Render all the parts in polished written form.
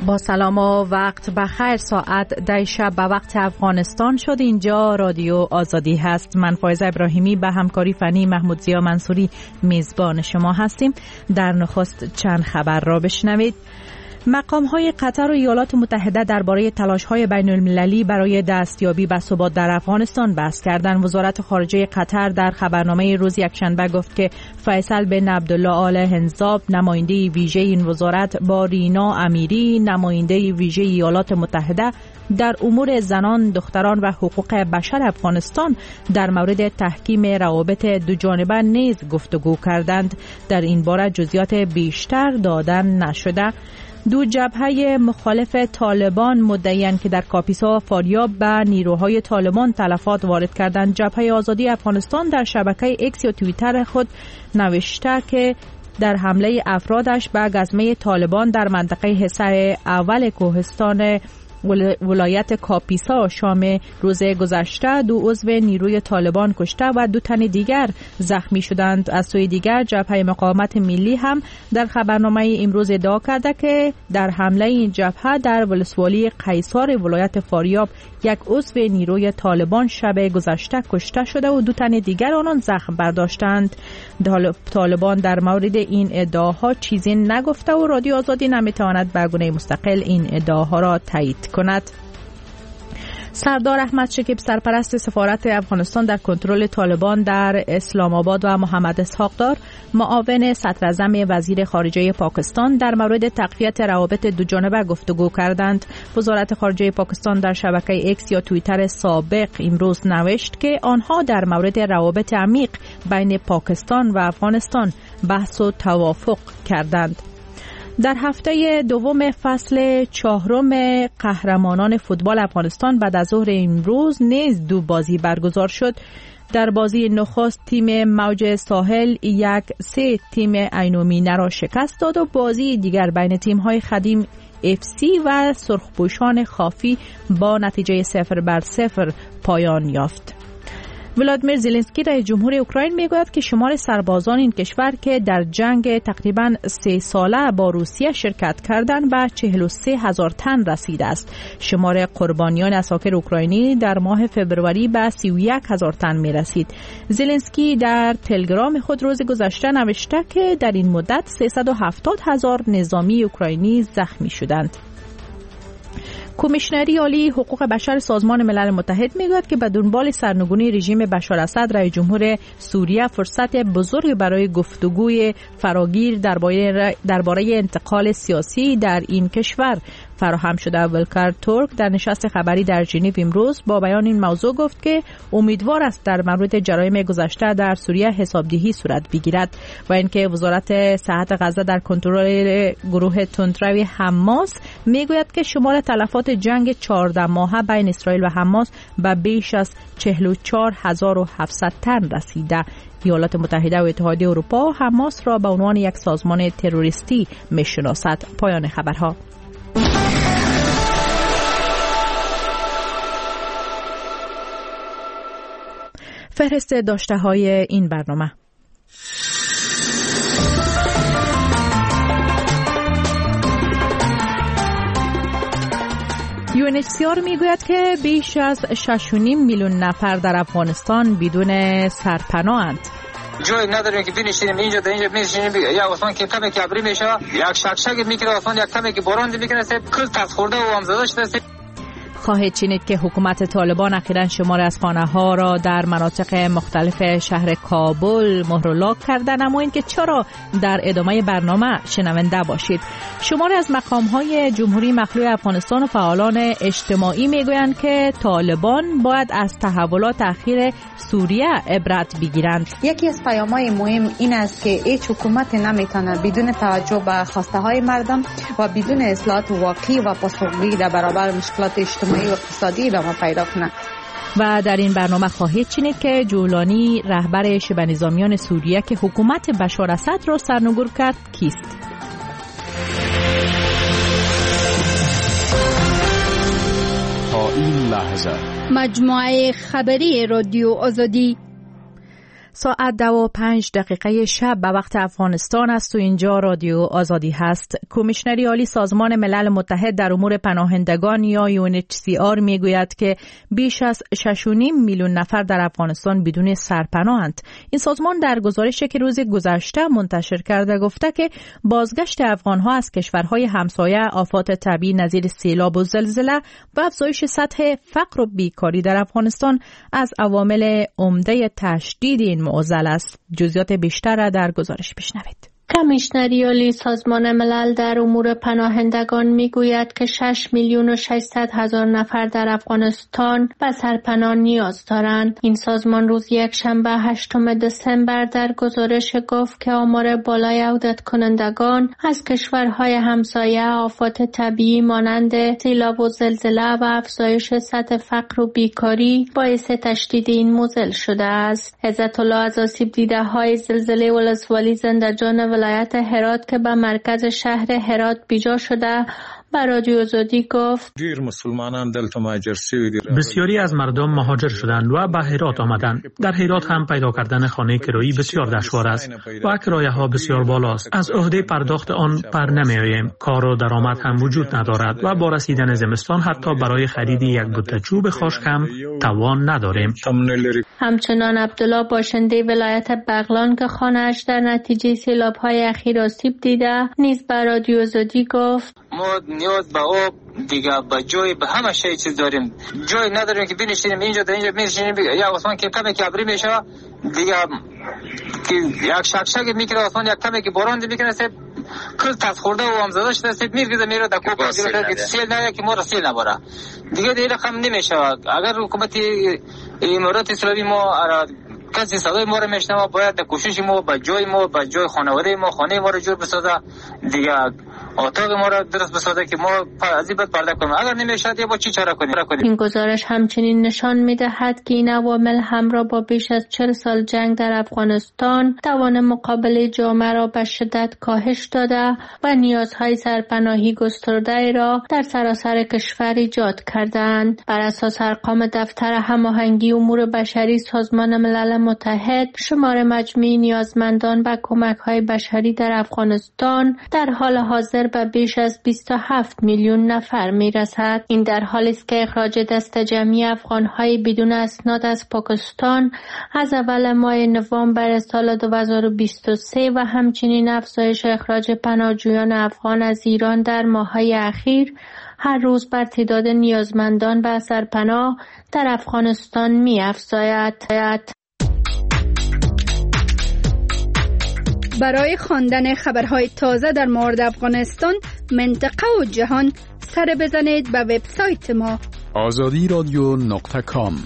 با سلام و وقت بخیر. ساعت 10 شب به وقت افغانستان شد. اینجا رادیو آزادی هست. من فایزه ابراهیمی به همکاری فنی محمود زیا منصوری میزبان شما هستیم. در نخست چند خبر را بشنوید. مقام‌های قطر و ایالات متحده درباره تلاش‌های بین‌المللی برای دستیابی به ثبات در افغانستان بحث کردند. وزارت خارجه قطر در خبرنامه روز یکشنبه گفت که فیصل بن عبدالله آل هنزاب نماینده ویژه این وزارت با رینا امیری نماینده ویژه ایالات متحده در امور زنان، دختران و حقوق بشر افغانستان در مورد تحکیم روابط دوجانبه نیز گفتگو کردند. در این باره جزئیات بیشتر دادن نشده. دو جبهه مخالف طالبان مدعی‌اند که در کاپیسا و فاریاب به نیروهای طالبان تلفات وارد کردند. جبهه آزادی افغانستان در شبکه ایکس یا توییتر خود نوشته که در حمله افرادش به گزمه طالبان در منطقه حصار اول کوهستان ولایت کاپیسا شام روز گذشته 2 عضو نیروی طالبان کشته و 2 تن دیگر زخمی شدند. از سوی دیگر جبهه مقاومت ملی هم در خبرنامه امروز ادعا کرده که در حمله این جبهه در ولسوالی قیصار ولایت فاریاب 1 عضو نیروی طالبان شب گذشته کشته شده و 2 تن دیگر آنان زخم برداشتند. طالبان در مورد این ادعاها چیزی نگفته و رادیو آزادی نمیتواند به گونه مستقل این ادعاها را تایید کند. سردار احمد شکیب سرپرست سفارت افغانستان در کنترل طالبان در اسلام آباد و محمد اسحاق دار معاون صدراعظم وزیر خارجه پاکستان در مورد تقویت روابط دوجانبه گفتگو کردند. وزارت خارجه پاکستان در شبکه ایکس یا توییتر سابق امروز نوشت که آنها در مورد روابط عمیق بین پاکستان و افغانستان بحث و توافق کردند. در هفته دوم فصل 4 قهرمانان فوتبال افغانستان بعد از ظهر امروز نیز 2 بازی برگزار شد. در بازی نخست تیم موج ساحل 1-3 تیم عینومینه را شکست داد و بازی دیگر بین تیم‌های خدیم FC و سرخپوشان خافی با نتیجه 0-0 پایان یافت. ولادیمیر زلنسکی رئیس جمهور اوکراین میگوید که شمار سربازان این کشور که در جنگ تقریباً 3 ساله با روسیه شرکت کردند به 43,000 تن رسیده است. شمار قربانیان عساکر اوکراینی در ماه فوریه به 31,000 تن می رسید. زلنسکی در تلگرام خود روز گذشته نوشته که در این مدت 370,000 نظامی اوکراینی زخمی شدند. کمیشنری عالی حقوق بشر سازمان ملل متحد میگوید که به دنبال سرنگونی رژیم بشار اسد رئیس جمهور سوریه فرصت بزرگی برای گفتگوی فراگیر درباره انتقال سیاسی در این کشور فراهم شده. ولکر تورک در نشست خبری در ژنو امروز با بیان این موضوع گفت که امیدوار است در مورد جرایم گذشته در سوریه حسابدهی صورت بگیرد و اینکه وزارت صحت غزه در کنترل گروه تندرو حماس میگوید که شمار تلفات جنگ 14 ماهه بین اسرائیل و حماس به بیش از 44,700 تن رسیده. ایالات متحده و اتحادیه اروپا حماس را به عنوان یک سازمان تروریستی میشناسد. پایان خبرها. فهرست داشته های این برنامه. UNHCR میگوید که بیش از 6.5 میلیون نفر در افغانستان بدون سرپناهند. جای نداریم که بنشینیم اینجا میشینیم یا اصلا که کمی که ابری میشه یک شکشک میکنه اصلا یک کمی که باران میکنه کل تاس خورده و همزده شده. خواهید شنید که حکومت طالبان اخیراً شمار از خانه‌ها را در مناطق مختلف شهر کابل مهر و لاک کردند، اما اینکه چرا در ادامه برنامه شنونده باشید. شمار از مقام‌های جمهوری مخلوع افغانستان و فعالان اجتماعی میگویند که طالبان باید از تحولات اخیر سوریه عبرت بگیرند. یکی از پیام‌های مهم این است که هیچ حکومت نمیتونه بدون توجه به خواسته‌های مردم و بدون اصلاحات واقعی و پاسخگویی در برابر مشکلات اجتماعی و اقتصادی ادامه پیدا کنند. و در این برنامه خواهید شنید که جولانی رهبر شبه نظامیان سوریه که حکومت بشار اسد را سرنگون کرد کیست؟ تا این لحظه مجموعه خبری رادیو آزادی. ساعت 2:05 شب به وقت افغانستان است و اینجا رادیو آزادی هست. کمیشنری عالی سازمان ملل متحد در امور پناهندگان یا UNHCR میگوید که بیش از 6.5 میلیون نفر در افغانستان بدون سرپناهند. این سازمان در گزارشی که روز گذشته منتشر کرده گفته که بازگشت افغانها از کشورهای همسایه، آفات طبیعی نظیر سیلاب و زلزله و افزایش سطح فقر و بیکاری در افغانستان از عوامل عمده تشدید این معضل است. جزئیات بیشتر را در گزارش بشنوید. کمیشنری عالی سازمان ملل در امور پناهندگان میگوید که 6,600,000 نفر در افغانستان به سرپناه نیاز دارند. این سازمان روز یکشنبه 8 دسامبر در گزارش گفت که آمار بالای عودت کنندگان از کشورهای همسایه، آفات طبیعی مانند سیلاب و زلزله و افزایش سطح فقر و بیکاری باعث تشدید این معضل شده است. عزت الله از آسیب دیده های زلزله ولسوالی زنده‌جان ولایت هرات که به مرکز شهر هرات بیجا شده به رادیو آزادی گفت بسیاری از مردم مهاجر شدند و به هرات آمدند. در هرات هم پیدا کردن خانه کرایی بسیار دشوار است و کرایه ها بسیار بالاست. از عهده پرداخت آن پر نمی آییم. کار و درآمد هم وجود ندارد و با رسیدن زمستان حتی برای خرید یک بوته چوب خشک هم توان نداریم. همچنان عبدالله باشنده ولایت بغلان که خانه‌اش در نتیجه سیلاب‌های اخیر آسیب دیده نیز به رادیو آزادی گفت ما نیاز به آب دیگه به جای به همه شی چیز داریم، جای نداریم که بنشینیم اینجا در اینجا میشینیم. یا آسمان که کمی که ابری میشه دیگه که یک شکشک میکنه، آسمان یک کمی که باران میکنه سب کل تاس خورده و هم زده شده سب میرگزه میره در کوپا دیگه سیل نه که ما را سیل نباره دیگه رقم نمیشه. اگر حکومت امارات اسلامی ما کسی صدای ما را میشنوه باید در کوشش ما به جای ما به جای خانواده ما خانه ما را جور بسازه دیگه، اتاق ما را درست بسازه که ما از این پرده کنیم. اگر نمیشه دیگه با چی چاره کنیم؟ این گزارش همچنین نشان میدهد که این عوامل همراه با بیش از 40 سال جنگ در افغانستان توان مقابله جامعه را به شدت کاهش داده و نیازهای سرپناهی گسترده را در سراسر کشور ایجاد کردند. بر اساس ارقام دفتر هماهنگی امور بشری سازمان ملل متحد، شمار مجموعی نیازمندان به کمک‌های بشری در افغانستان در حال حاضر به بیش از 27 میلیون نفر میرسد. این در حالی است که اخراج دست جمعی افغان‌های بدون اسناد از پاکستان از اول ماه نوامبر سال 2023 و همچنین افزایش اخراج پناهجویان افغان از ایران در ماه‌های اخیر هر روز بر تعداد نیازمندان به سرپناه در افغانستان می‌افزاید. برای خواندن خبرهای تازه در مورد افغانستان، منطقه و جهان سر بزنید به وبسایت ما azadiradyo.com.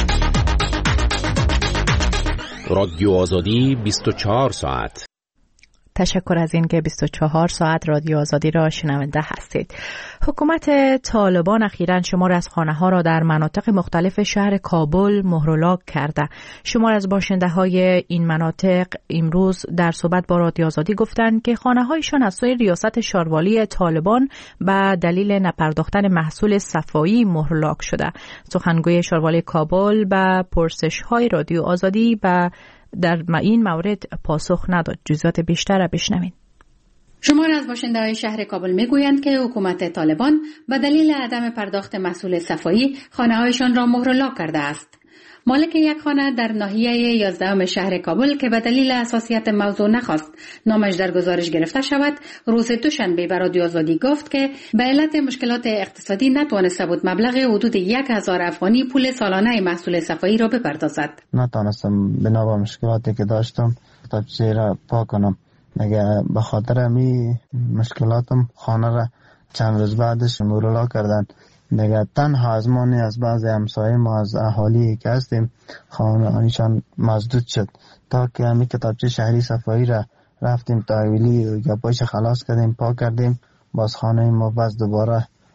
رادیو آزادی 24 ساعت. تشکر از این که 24 ساعت رادیو آزادی را شنونده هستید. حکومت طالبان اخیراً شمار از خانه‌ها را در مناطق مختلف شهر کابل مهر و لاک کرده. شمار از باشنده‌های این مناطق امروز در صحبت با رادیو آزادی گفتند که خانه‌هایشان از سوی ریاست شاروالی طالبان به دلیل نپرداختن محصول صفایی مهر و لاک شده. سخنگوی شاروالی کابل به پرسش‌های رادیو آزادی در این مورد پاسخ نداد. جزئیات بیشتر را بشنوید. شمار از باشنده‌های شهر کابل میگویند که حکومت طالبان به دلیل عدم پرداخت محصول صفایی خانه‌هایشان را مهر و لاک کرده است. مالک یک خانه در ناحیه 11 شهر کابل که به دلیل حساسیت موضوع نخواست نامش در گزارش گرفته شود، روز دوشنبه به رادیو آزادی گفت که به علت مشکلات اقتصادی نتوانسته بود مبلغ حدود 1000 افغانی پول سالانه محصول صفایی را بپردازد. نتوانستم بنا به مشکلاتی که داشتم تبصره را پاک کنم. مگه به خاطر می مشکلاتم خانه را چند روز بعدش مهر و لاک کردند. دیگه تنها از ما نه، از بعضی همسایه ما، از اهالی که هستیم خانه‌هایشان مزدود شد تا که همین کتابچه شهری صفایی را رفتیم تحویلی یا پایش خلاص کردیم، پاک کردیم، باز خانه ما باز دوباره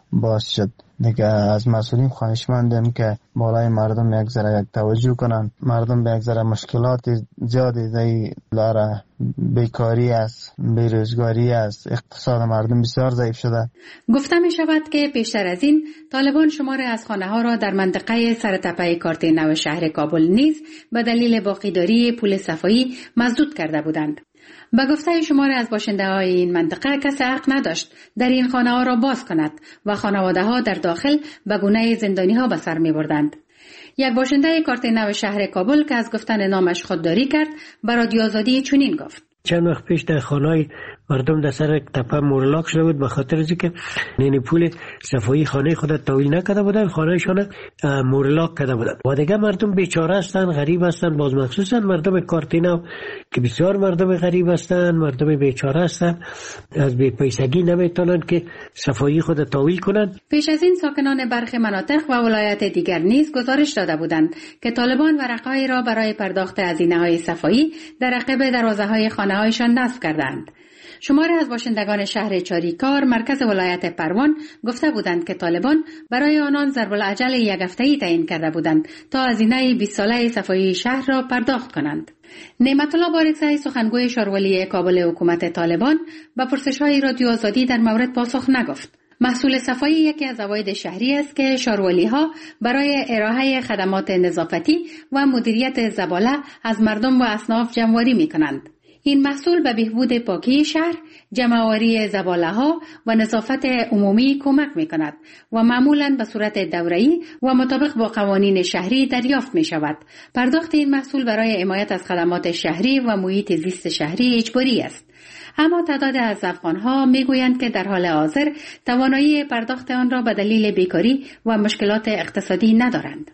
باز شد. دیگه از مسئولین خواهشمندیم که بالای مردم یک ذره توجه کنن. مردم به یک ذره مشکلات زیادی داره، بیکاری است، بیروزگاری است، اقتصاد مردم بسیار ضعیف شده. گفته می شود که پیشتر از این طالبان شماری از خانه ها را در منطقه سرتپه کارت نو شهر کابل نیز به دلیل باقیداری پول صفایی مسدود کرده بودند. به گفته شماری از باشنده های این منطقه کسی حق نداشت در این خانه ها را باز کند و خانواده ها در داخل به گونه زندانی ها به سر می بردند. یک باشنده کارت نو شهر کابل که از گفتن نامش خودداری کرد به رادیو آزادی چنین گفت: چند وقت پیش در خانه‌های مردم در سر تپه مورلاک شده بود به خاطر اینکه نین پول صفایی خانه خود تحویل نکرده بودن، خانه‌شان مورلاک کرده بودن و دیگه مردم بیچاره هستند، غریب هستند. باز مخصوصا مردم کارتینو که بسیار مردم غریب هستند، مردم بیچاره هستند، از بی پیسگی نمیتونن که صفایی خود تحویل کنند. پیش از این ساکنان برخی مناطق و ولایات دیگر نیز گزارش داده بودند که طالبان ورقه‌ای را برای پرداخت هزینه‌های صفایی در عقب دروازه‌های خانه‌هایشان نصب کردند. شماری از باشندگان شهر چاریکار مرکز ولایت پروان گفته بودند که طالبان برای آنان ضرب العجل یک هفته‌ای تعیین کرده بودند تا هزینه 20 ساله صفایی شهر را پرداخت کنند. نعمت الله بارکزئی سخنگوی شارولی کابل حکومت طالبان به پرسش‌های رادیو آزادی در مورد پاسخ نگفت. محصول صفایی یکی از عواید شهری است که شارولی‌ها برای ارائه خدمات نظافتی و مدیریت زباله از مردم و اصناف جمع‌آوری می‌کنند. این محصول به بهبود پاکی شهر، جمع‌آوری زباله‌ها و نظافت عمومی کمک می‌کند و معمولاً به صورت دوره‌ای و مطابق با قوانین شهری دریافت می‌شود. پرداخت این محصول برای حمایت از خدمات شهری و محیط زیست شهری اجباری است. اما تعداد از افغان‌ها می‌گویند که در حال حاضر توانایی پرداخت آن را به دلیل بیکاری و مشکلات اقتصادی ندارند.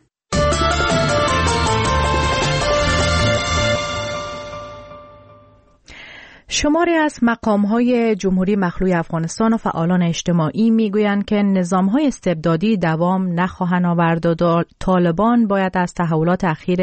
شماری از مقام‌های جمهوری مخلوع افغانستان و فعالان اجتماعی میگویند که نظام‌های استبدادی دوام نخواهند آورد و طالبان باید از تحولات اخیر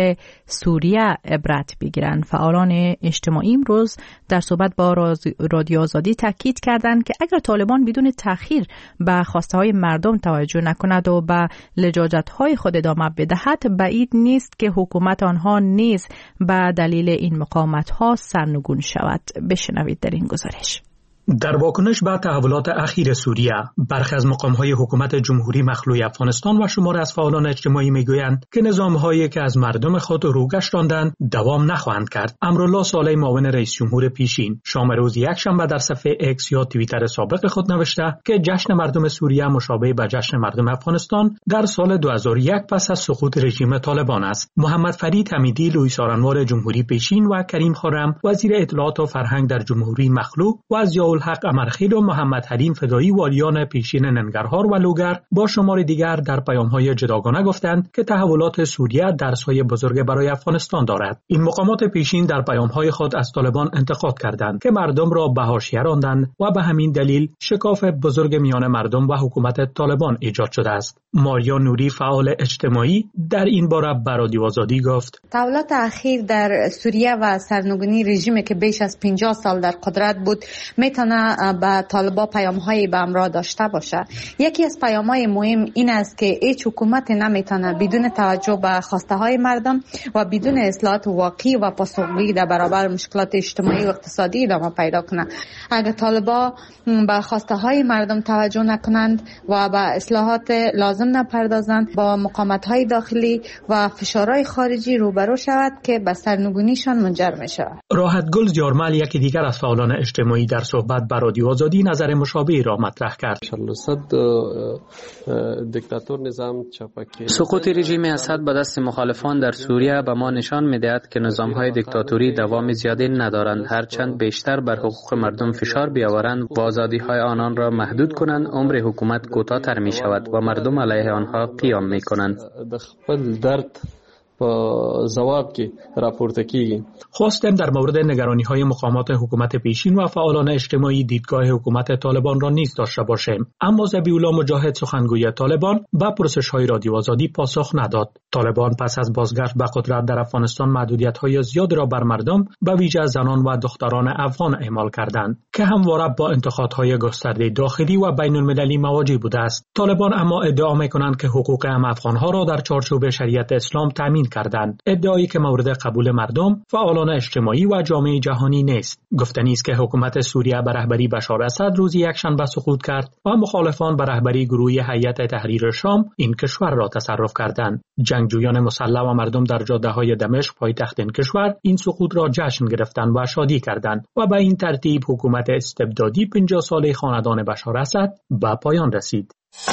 سوریه عبرت بگیرند. فعالان اجتماعی امروز در صحبت با رادیو آزادی تاکید کردند که اگر طالبان بدون تأخیر به خواسته‌های مردم توجه نکند و به لجاجت‌های خود ادامه بدهد، بعید نیست که حکومت آنها نیز به دلیل این مقاومت‌ها سرنگون شود. بشنوید در این گزارش. در واکنش به تحولات اخیر سوریه، برخی از مقام‌های حکومت جمهوری مخلوع افغانستان و شمار از فعالان اجتماعی میگویند که نظام‌هایی که از مردم خود رو گشتاندند دوام نخواهند کرد. امرالله صالح، معاون رئیس جمهور پیشین، شام روز یکشنبه در صفحه اکس یا توییتر سابق خود نوشته که جشن مردم سوریه مشابه به جشن مردم افغانستان در سال 2001 پس از سقوط رژیم طالبان است. محمد فرید حمیدی، لویی سارنوار جمهوری پیشین و کریم خرم، وزیر اطلاعات و فرهنگ در جمهوری مخلوع و ضیاءالحق امرخیل و محمد حلیم فدایی، والیان پیشین ننگرهار و لوگر، با شمار دیگر در پیام‌های جداگانه گفتند که تحولات سوریه درس‌های بزرگ برای افغانستان دارد. این مقامات پیشین در پیام‌های خود از طالبان انتقاد کردند که مردم را به حاشیه راندند و به همین دلیل شکاف بزرگ میان مردم و حکومت طالبان ایجاد شده است. ماریا نوری، فعال اجتماعی، در این باره به رادیو آزادی گفت: تحولات اخیر در سوریه و سرنگونی رژیمی که بیش از 50 سال در قدرت بود میتونه به طالبان پیام‌های به همراه داشته باشه. یکی از پیام‌های مهم این است که هیچ حکومت نمیتونه بدون توجه به خواسته‌های مردم و بدون اصلاحات واقعی و پاسخگویی در برابر مشکلات اجتماعی و اقتصادی ادامه پیدا کنه. اگر طالبان به خواسته‌های مردم توجه نکنند و به اصلاحات لازم نپردازند، با مقاومت‌های داخلی و فشارهای خارجی روبرو شود که به سرنگونیشان منجر میشه. راحت گل زیارمل، یکی دیگر از فعالان اجتماعی، در صحبت با رادیو آزادی نظر مشابهی را مطرح کرد. سقوط رژیم اسد به دست مخالفان در سوریه به ما نشان می‌دهد که نظام‌های دیکتاتوری دوام زیادی ندارند. هرچند بیشتر بر حقوق مردم فشار بیاورند و آزادی‌های آنان را محدود کنند، عمر حکومت کوتاه‌تر می‌شود و مردم علیه آنها قیام می‌کنند. ځواب کې راپورته کیږي. خواستم در مورد نگرانی‌های مقامات حکومت پیشین و فعالان اجتماعی دیدگاه حکومت طالبان را نیز داشته باشیم، اما ذبیح‌الله مجاهد سخنگوی طالبان به پرسش‌های رادیو آزادی پاسخ نداد. طالبان پس از بازگشت به قدرت در افغانستان محدودیت‌های زیاد را بر مردم به ویژه زنان و دختران افغان اعمال کردند که همواره با انتقادهای گسترده داخلی و بین‌المللی مواجه بوده است. طالبان اما ادعا می‌کنند که حقوق هم افغان‌ها را در چارچوب شریعت اسلام تامین کردند، ادعایی که مورد قبول مردم، فعالان اجتماعی و جامعه جهانی نیست. گفتنی است که حکومت سوریه به رهبری بشار اسد روز یکشنبه سقوط کرد و مخالفان به رهبری گروه هیئت تحریر شام این کشور را تصرف کردند. جنگجویان مسلح و مردم در جاده‌های دمشق پایتخت این کشور این سقوط را جشن گرفتند و شادی کردند و به این ترتیب حکومت استبدادی 50 ساله خاندان بشار اسد به پایان رسید.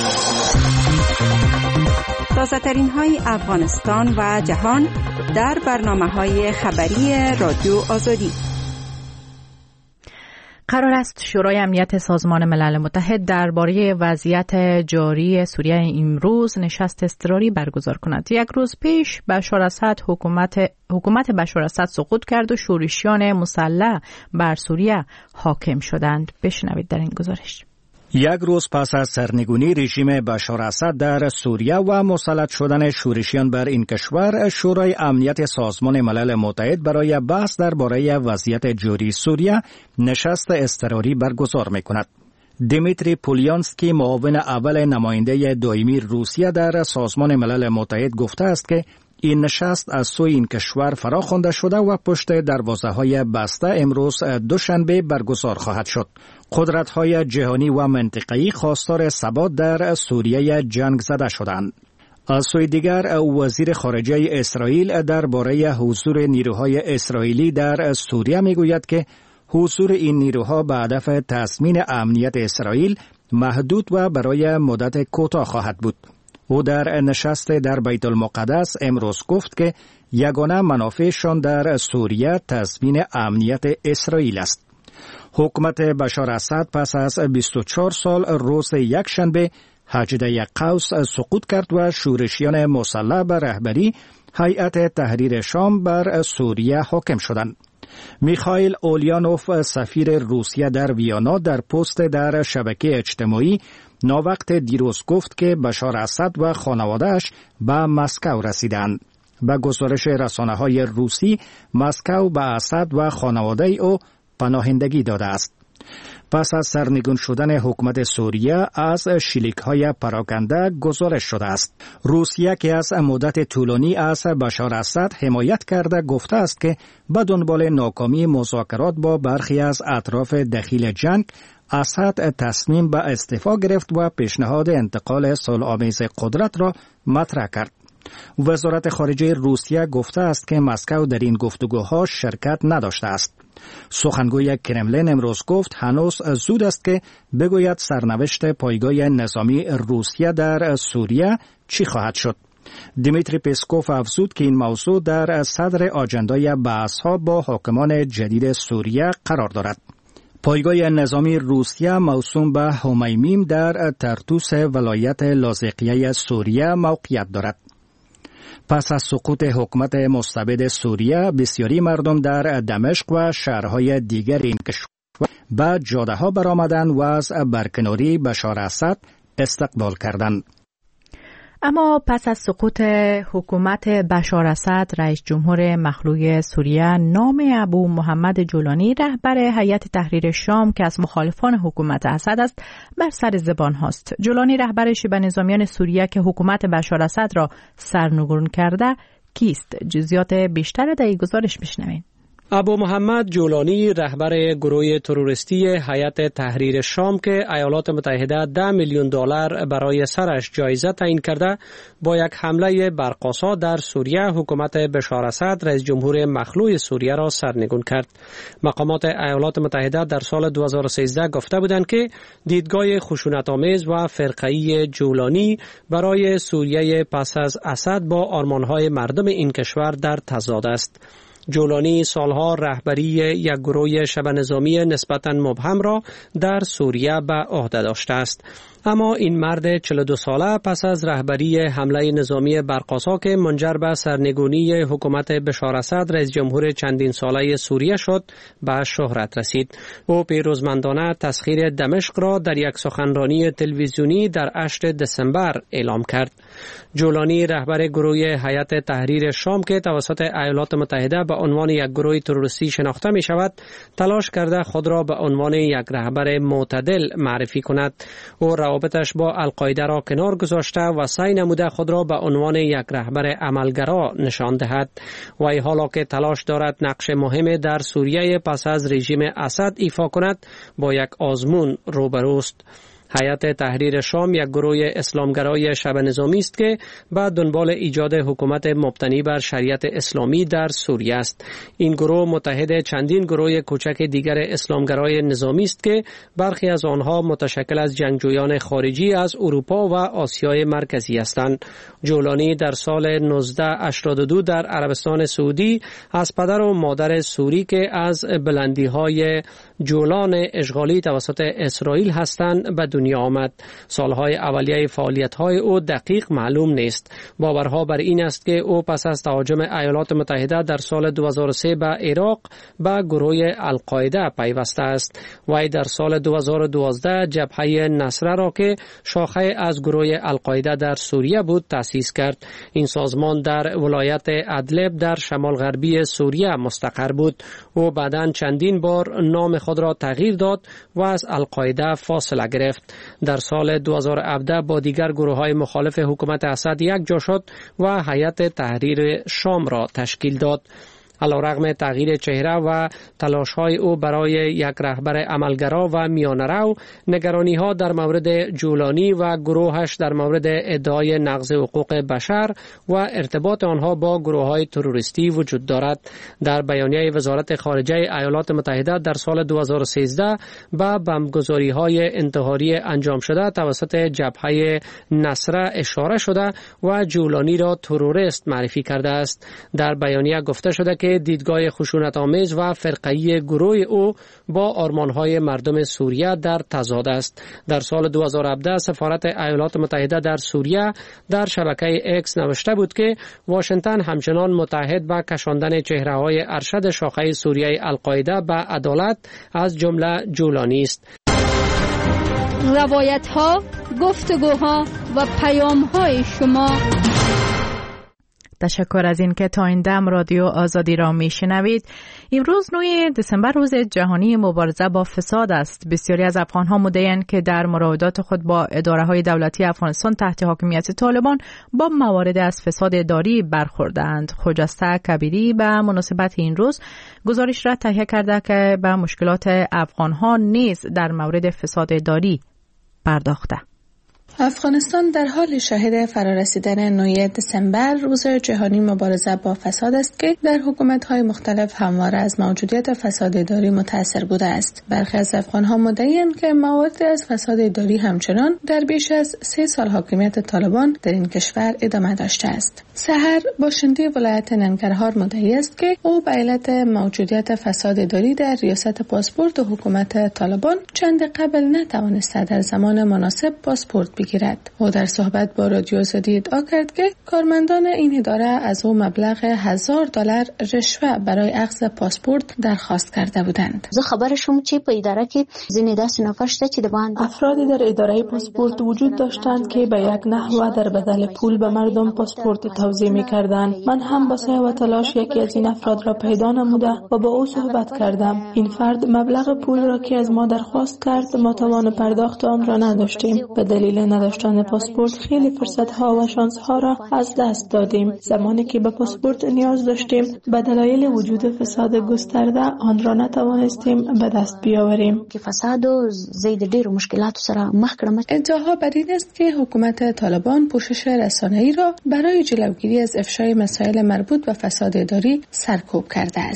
تازه‌ترین های افغانستان و جهان در برنامه‌های خبری رادیو آزادی. قرار است شورای امنیت سازمان ملل متحد درباره وضعیت جاری سوریه امروز نشست اضطراری برگزار کند. یک روز پیش بشار اسد حکومت بشار اسد سقوط کرد و شورشیان مسلح بر سوریه حاکم شدند. بشنوید در این گزارش. یک روز پس از سرنگونی رژیم بشار اسد در سوریه و مسلط شدن شورشیان بر این کشور، شورای امنیت سازمان ملل متحد برای بحث درباره وضعیت جاری سوریه نشست اضطراری برگزار می‌کند. دیمیتری پولیانسکی، معاون اول نماینده دائمی روسیه در سازمان ملل متحد، گفته است که این نشست از سوی این کشور فراخوانده شده و پشت دروازه‌های بسته امروز دوشنبه برگزار خواهد شد. قدرت‌های جهانی و منطقه‌ای خواستار ثبات در سوریه جنگ زده شدند. از سوی دیگر وزیر خارجه اسرائیل درباره حضور نیروهای اسرائیلی در سوریه میگوید که حضور این نیروها به هدف تضمین امنیت اسرائیل محدود و برای مدت کوتاه خواهد بود. او در نشست در بیت المقدس امروز گفت که یگانه منافعشان در سوریه تضمین امنیت اسرائیل است. حکومت بشار اسد پس از 24 سال روز یکشنبه 18 قوس سقوط کرد و شورشیان مسلح به رهبری هیئت تحریر شام بر سوریه حاکم شدند. میخائیل اولیانوف، سفیر روسیه در ویانا، در پست در شبکه اجتماعی ناوقت دیروز گفت که بشار اسد و خانواده‌اش به مسکو رسیدند. به گزارش رسانه‌های روسی، مسکو به اسد و خانواده او پناهندگی داده است. پس از سرنگون شدن حکومت سوریه از شلیک‌های پراکنده گزارش شده است. روسیه که از مدت طولانی از بشار اسد حمایت کرده گفته است که به دنبال ناکامی مذاکرات با برخی از اطراف دخیل جنگ، اسد تصمیم به استعفا گرفت و پیشنهاد انتقال صلح‌آمیز قدرت را مطرح کرد. وزارت خارجه روسیه گفته است که مسکو در این گفتگوها شرکت نداشته است. سخنگوی کرملین امروز گفت هنوز زود است که بگوید سرنوشت پایگاه نظامی روسیه در سوریه چی خواهد شد. دیمیتری پسکوف افزود که این موضوع در صدر آجندای بحث‌ها با حاکمان جدید سوریه قرار دارد. پایگاه نظامی روسیه موسوم به همیمیم در ترتوس ولایت لاذقیه سوریه موقعیت دارد. پس از سقوط حکومت مستبد سوریه، بسیاری مردم در دمشق و شهرهای دیگر این کشور به جاده‌ها برآمدند و از برکناری بشار اسد استقبال کردند. اما پس از سقوط حکومت بشار اسد، رئیس جمهور مخلوع سوریه نام ابو محمد جولانی، رهبر هیئت تحریر شام که از مخالفان حکومت اسد است، بر سر زبان هاست. جولانی رهبر شبه نظامیان سوریه که حکومت بشار اسد را سرنگون کرده کیست؟ جزئیات بیشتر در این گزارش بشنوید. ابو محمد جولانی رهبر گروه تروریستی هیئت تحریر شام که ایالات متحده $10 میلیون برای سرش جایزه تعیین کرده، با یک حمله برق‌آسا در سوریه حکومت بشار اسد، رئیس جمهور مخلوع سوریه را سرنگون کرد. مقامات ایالات متحده در سال 2013 گفته بودند که دیدگاه خشونت‌آمیز و فرقه‌ای جولانی برای سوریه پس از اسد با آرمان‌های مردم این کشور در تضاد است. جولانی سالها رهبری یک گروه شبه نظامی نسبتاً مبهم را در سوریه به عهده داشته است. اما این مرد 42 ساله پس از رهبری حمله نظامی برقاسا که منجر به سرنگونی حکومت بشار اسد رئیس جمهور چندین ساله سوریه شد به شهرت رسید. او پیروزمندانه تسخیر دمشق را در یک سخنرانی تلویزیونی در 8 دسامبر اعلام کرد. جولانی رهبر گروه هیئت تحریر شام که توسط ایالات متحده به عنوان یک گروه تروریستی شناخته می شود، تلاش کرده خود را به عنوان یک رهبر معتدل معرفی کند. او روابطش با القاعده را کنار گذاشته و سعی نموده خود را به عنوان یک رهبر عملگرا نشان دهد. وی حالا که تلاش دارد نقش مهم در سوریه پس از رژیم اسد ایفا کند، با یک آزمون روبروست. هیئت تحریر شام یک گروه اسلامگرای شبه نظامی است که به دنبال ایجاد حکومت مبتنی بر شریعت اسلامی در سوریه است. این گروه متحد چندین گروه کوچک دیگر اسلامگرای نظامی است که برخی از آنها متشکل از جنگجویان خارجی از اروپا و آسیای مرکزی هستند. جولانی در سال 1982 در عربستان سعودی از پدر و مادر سوری که از بلندی‌های جولان اشغالی توسط اسرائیل هستند به دنیا آمد. سالهای اولیه فعالیت‌های او دقیق معلوم نیست. باورها بر این است که او پس از تهاجم ایالات متحده در سال 2003 به عراق به گروه القاعده پیوسته است. وی در سال 2012 جبهه نصره را که شاخه از گروه القاعده در سوریه بود تأسیس کرد. این سازمان در ولایت ادلب در شمال غربی سوریه مستقر بود. او بعداً چندین بار نام خود را تغییر داد و از القاعده فاصله گرفت. در سال 2017 با دیگر گروه‌های مخالف حکومت اسد یک جا شد و هیئت تحریر شام را تشکیل داد. علیرغم تغییر چهره و تلاش‌های او برای یک رهبر عملگرا و میانه‌رو، نگرانی‌ها در مورد جولانی و گروهش در مورد ادعای نقض حقوق بشر و ارتباط آنها با گروه‌های تروریستی وجود دارد. در بیانیه وزارت خارجه ایالات متحده در سال 2013 به بمبگذاری‌های انتحاری انجام شده توسط جبهه نصره اشاره شده و جولانی را تروریست معرفی کرده است. در بیانیه گفته شده که دیدگاه خشونت‌آمیز و فرقه‌ای گروه او با آرمان‌های مردم سوریه در تضاد است. در سال 2017 سفارت ایالات متحده در سوریه در شبکه اکس نوشته بود که واشنگتن همچنان متحد به کشاندن چهره‌های ارشد شاخه سوریه القاعده به عدالت از جمله جولانی است. روایت‌ها، گفتگوها و پیام‌های شما. تشکر از این که تا این دم رادیو آزادی را میشنوید. امروز 9 دسامبر روز جهانی مبارزه با فساد است. بسیاری از افغان‌ها مدعی‌اند که در مراودات خود با اداره‌های دولتی افغانستان تحت حاکمیت طالبان با موارد از فساد اداری برخورده‌اند. خجسته کبیری به مناسبت این روز گزارش را تهیه کرده که به مشکلات افغان‌ها نیز در مورد فساد اداری پرداخته. افغانستان در حال شاهد فرارسیدن 9 دسامبر روز جهانی مبارزه با فساد است که در حکومت‌های مختلف همواره از موجودیت فساد اداری متأثر بوده است. برخی از افغان‌ها مدعی‌اند که موارد از فساد اداری همچنان در بیش از 3 سال حاکمیت طالبان در این کشور ادامه داشته است. سحر باشنده ولایت ننگرهار مدعی است که او به علت موجودیت فساد اداری در ریاست پاسپورت و حکومت طالبان چند قبل نتوانسته در زمان مناسب پاسپورت بگیرد. او در صحبت با رادیو آزادی ادعا کرد که کارمندان این اداره از او مبلغ $1000 رشوه برای اخذ پاسپورت درخواست کرده بودند. زه خبرشم چې په اداره کې ځینې داسې نفر شته چې د باندې افرادی در اداره پاسپورت وجود داشتند که به یک نحو در بدل پول به مردم پاسپورت توزیع می‌کردند. من هم با سعی و تلاش یکی از این افراد را پیدا نموده و با او صحبت کردم. این فرد مبلغ پول را که از ما درخواست کرد ما توان پرداخت آن را نداشتیم. به دلیل نداشتن پاسپورت خیلی فرصت‌ها و شانس‌ها را از دست دادیم. زمانی که به پاسپورت نیاز داشتیم به دلایل وجود فساد گسترده آن را نتوانستیم به دست بیاوریم. که فساد و زید ډېر مشکلات سره مخ کړم. ادعاها بر این است که حکومت طالبان پوشش رسانه‌ای را برای جلوگیری از افشای مسائل مربوط به فساد اداری سرکوب کرده است.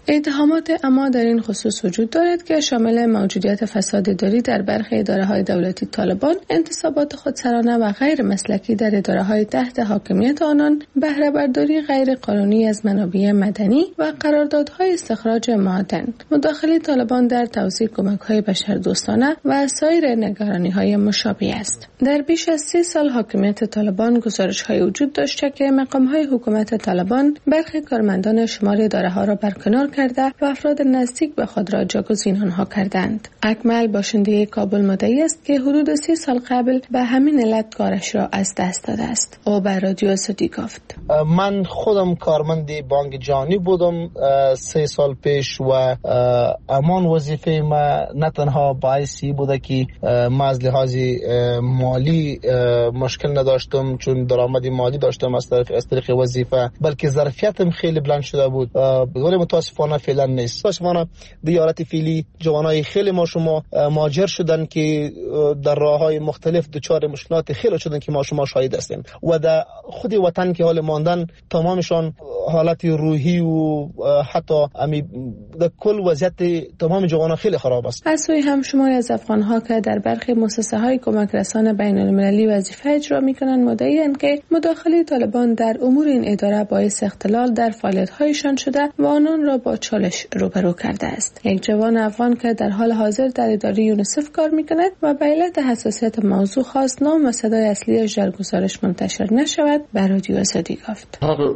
اتهامات اما در این خصوص وجود دارد که شامل موجودیت فساد اداری در برخی اداره‌های دولتی طالبان، انتصابات خودسرانه و غیر مسلکی در اداره‌های تحت حاکمیت آنان، بهره برداری غیر قانونی از منابع مدنی و قراردادهای استخراج معادن، مداخله طالبان در توزیع کمک‌های بشردوستانه و سایر نگرانی‌های مشابه است. در بیش از 30 سال حاکمیت طالبان گزارش‌های وجود داشته که مقام‌های حکومت طالبان برخی کارمندان شمار اداره‌ها را برکنار کرده و افراد نزدیک به خود را جاگزین آنها کردند. اکمل باشنده کابل مدعی است که حدود 30 سال قبل به همین علت کارش را از دست داده است. او به رادیو آزادی گفت: من خودم کارمند بانک جهانی بودم 3 سال پیش و امان وظیفه ما نه تنها باعثی بوده که ما از لحاظ مالی مشکل نداشتم چون درآمد مالی داشتم از طریق وظیفه، بلکه ظرفیتم خیلی بلند شده بود. ولی متاسفانه فعلا نیست. متاسفانه به حالت فعلی جوانای خیلی ما شما مهاجر شدن که در راههای مختلف دچار مشکلات خیلی شدن که ما شما شاهد هستیم و در خود وطن که حال ماندن تمامشان حالت روحی و حتی در کل وضعیت تمام جوانان خیلی خراب است. از سوی هم شماری از افغان‌ها که در برخی مؤسسه‌های کمک رسان بین‌المللی وظیفه اجرا می‌کنند مدعی‌اند که مداخله طالبان در امور این اداره باعث اختلال در فعالیت‌هایشان شده و آنان را با چالش روبرو کرده است. یک جوان افغان که در حال حاضر در اداره یونیسف کار می‌کند و به علت حساسیت موضوع خواست نام و صدای اصلیش در گزارش منتشر نشود، به رادیو آزادی گفت: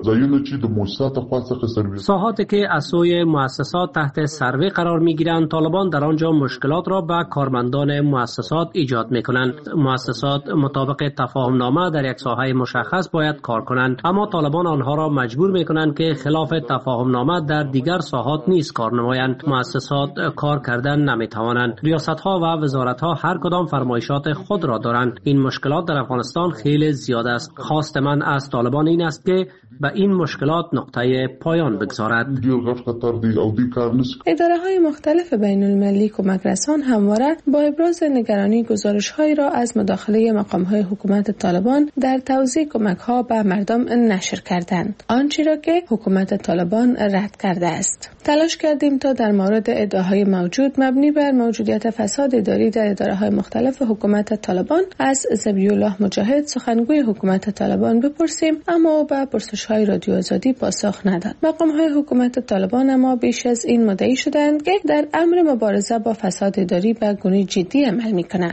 ساحاتی که از سوی مؤسسات تحت سروی قرار می‌گیرند، طالبان در آنجا مشکلات را به کارمندان مؤسسات ایجاد می‌کنند. مؤسسات مطابق تفاهم نامه در یک ساحه مشخص باید کار کنند، اما طالبان آنها را مجبور می‌کنند که خلاف تفاهم نامه در دیگر ساحات نیز کار نمایند. مؤسسات کار کردن نمی‌توانند. ریاست‌ها و وزارت‌ها هر کدام فرمایشات خود را دارند. این مشکلات در افغانستان خیلی زیاد است. خواست من از طالبان این است که به این مشکلات نقطه پایان بگذارد. اداره‌های مختلف بین‌المللی کمک رسان همواره با ابراز نگرانی گزارش‌هایی را از مداخله مقام‌های حکومت طالبان در توزیع کمک‌ها به مردم نشر کردند، آنچه را که حکومت طالبان رد کرده است. تلاش کردیم تا در مورد ادعاهای موجود مبنی بر موجودیت فساد اداری در اداره‌های مختلف حکومت طالبان از ذبیح الله مجاهد، سخنگوی حکومت طالبان، بپرسیم، اما او به پرسش‌های رادیو آزادی پاسخ نداد. مقام‌های حکومت طالبان اما بیش از این مدعی شدند که در امر مبارزه با فساد اداری به گونه جدی عمل می‌کنند.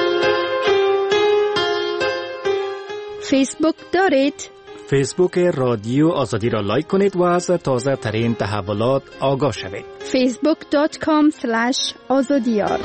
فیسبوک دارید؟ فیسبوک رادیو آزادی را لایک کنید و از تازه ترین تحولات آگاه شوید. facebook.com/azadiyar.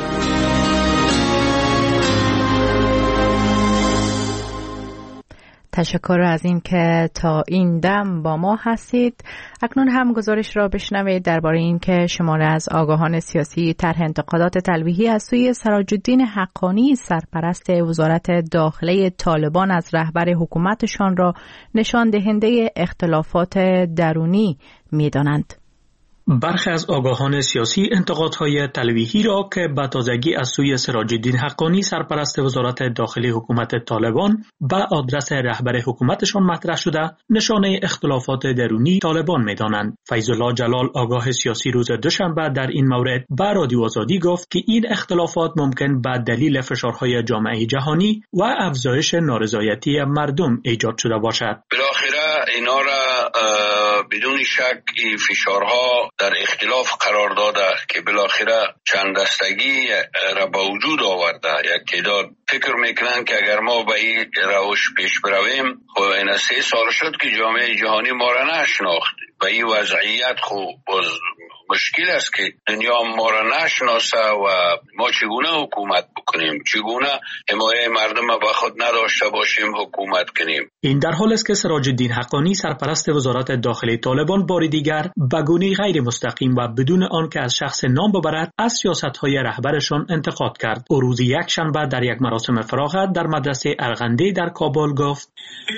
تشکر از این که تا این دم با ما هستید. اکنون هم گزارش را بشنوید درباره این که شماری از آگاهان سیاسی طرح انتقادات تلویحی از سوی سراج‌الدین حقانی، سرپرست وزارت داخله طالبان، از رهبر حکومتشان را نشان دهنده اختلافات درونی می‌دانند. برخی از آگاهان سیاسی انتقادهای تلویحی را که به تازگی از سوی سراج‌الدین حقانی، سرپرست وزارت داخلی حکومت طالبان، به آدرس رهبر حکومتشان مطرح شده نشانه اختلافات درونی طالبان می‌دانند. فیض الله جلال، آگاه سیاسی، روز دوشنبه در این مورد به رادیو آزادی گفت که این اختلافات ممکن به دلیل فشارهای جامعه جهانی و افزایش نارضایتی مردم ایجاد شده باشد. بالاخره اینا را بدون شک این فشارها در اختلاف قرار داده که بالاخره چند دستگی را به وجود آورده. یک تعداد فکر میکنن که اگر ما به این روش پیش برویم، خب این 3 سال شد که جامعه جهانی ما را نشناخت و این وضعیت خوب باز مشکل است که دنیا ما را نشناسه و ما چگونه حکومت بکنیم، چگونه حمایه مردم به خود نداشته باشیم حکومت کنیم. این در حال است که سراج‌الدین حقانی، سرپرست وزارت داخلی طالبان، بار دیگر به گونه غیر مستقیم و بدون آنکه از شخص نام ببرد از سیاست‌های رهبرشان انتقاد کرد. او روز یکشنبه در یک مراسم فراغت در مدرسه ارغنده در کابل گفت: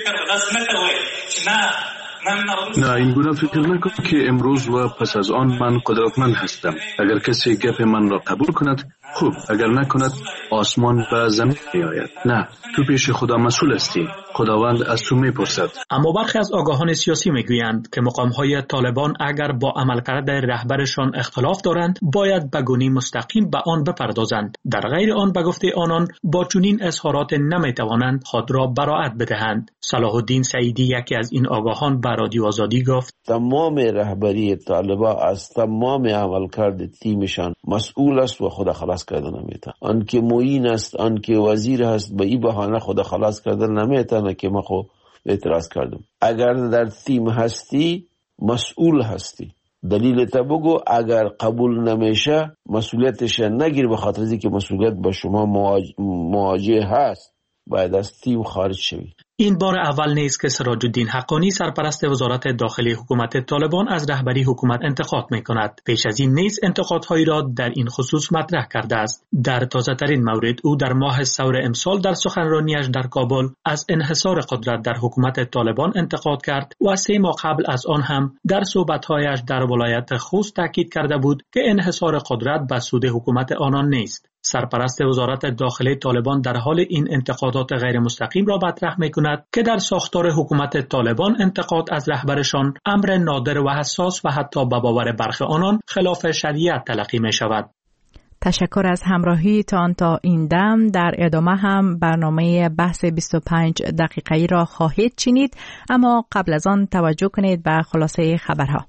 نه، این گونه فکر نکن که امروز و پس از آن من قدرتمند هستم. اگر کسی گپ من را قبول کند خوب، اگر نکند آسمان به زمین می آید. نه، تو پیش خدا مسئول هستی. خداوند از تو میپرسد. اما برخی از آگاهان سیاسی میگویند که مقامهای طالبان اگر با عملکرد رهبرشان اختلاف دارند باید به گونه مستقیم به آن بپردازند. در غیر آن به گفته آنان با چنین اظهارات نمیتوانند خود را براءت بدهند. صلاح الدین سعیدی یکی از این آگاهان به رادیو آزادی گفت تمام رهبری طالبان از تمام عملکرد تیمشان مسئول است و خود خلاص کردن نمیتونه. آن که معین است، آن که وزیر است، به این بهانه خود خلاص کردن نمیتونه که ما خود اعتراض کردم. اگر در تیم هستی مسئول هستی. دلیل تا بگو، اگر قبول نمیشه مسئولیتش نگیر، به خاطر اینکه مسئولیت با شما مواجه هست باید از تیم خارج شوی. این بار اول نیست که سراج الدین حقانی سرپرست وزارت داخلی حکومت طالبان از رهبری حکومت انتقاد می‌کند. پیش از این نیز انتقادهایی را در این خصوص مطرح کرده است. در تازه‌ترین مورد او در ماه ثور امسال در سخنرانیش در کابل از انحصار قدرت در حکومت طالبان انتقاد کرد و 3 ماه قبل از آن هم در صحبت‌هایش در ولایت خوست تاکید کرده بود که انحصار قدرت به سود حکومت آنان نیست. سرپرست وزارت داخلی طالبان در حال این انتقادات غیر مستقیم را مطرح می‌کند که در ساختار حکومت طالبان انتقاد از رهبرشان امر نادر و حساس و حتی به باور برخی آنان خلاف شریعت تلقی می‌شود. تشکر از همراهی تا این دم. در ادامه هم برنامه بحث 25 دقیقه‌ای را خواهید شنید، اما قبل از آن توجه کنید به خلاصه خبرها.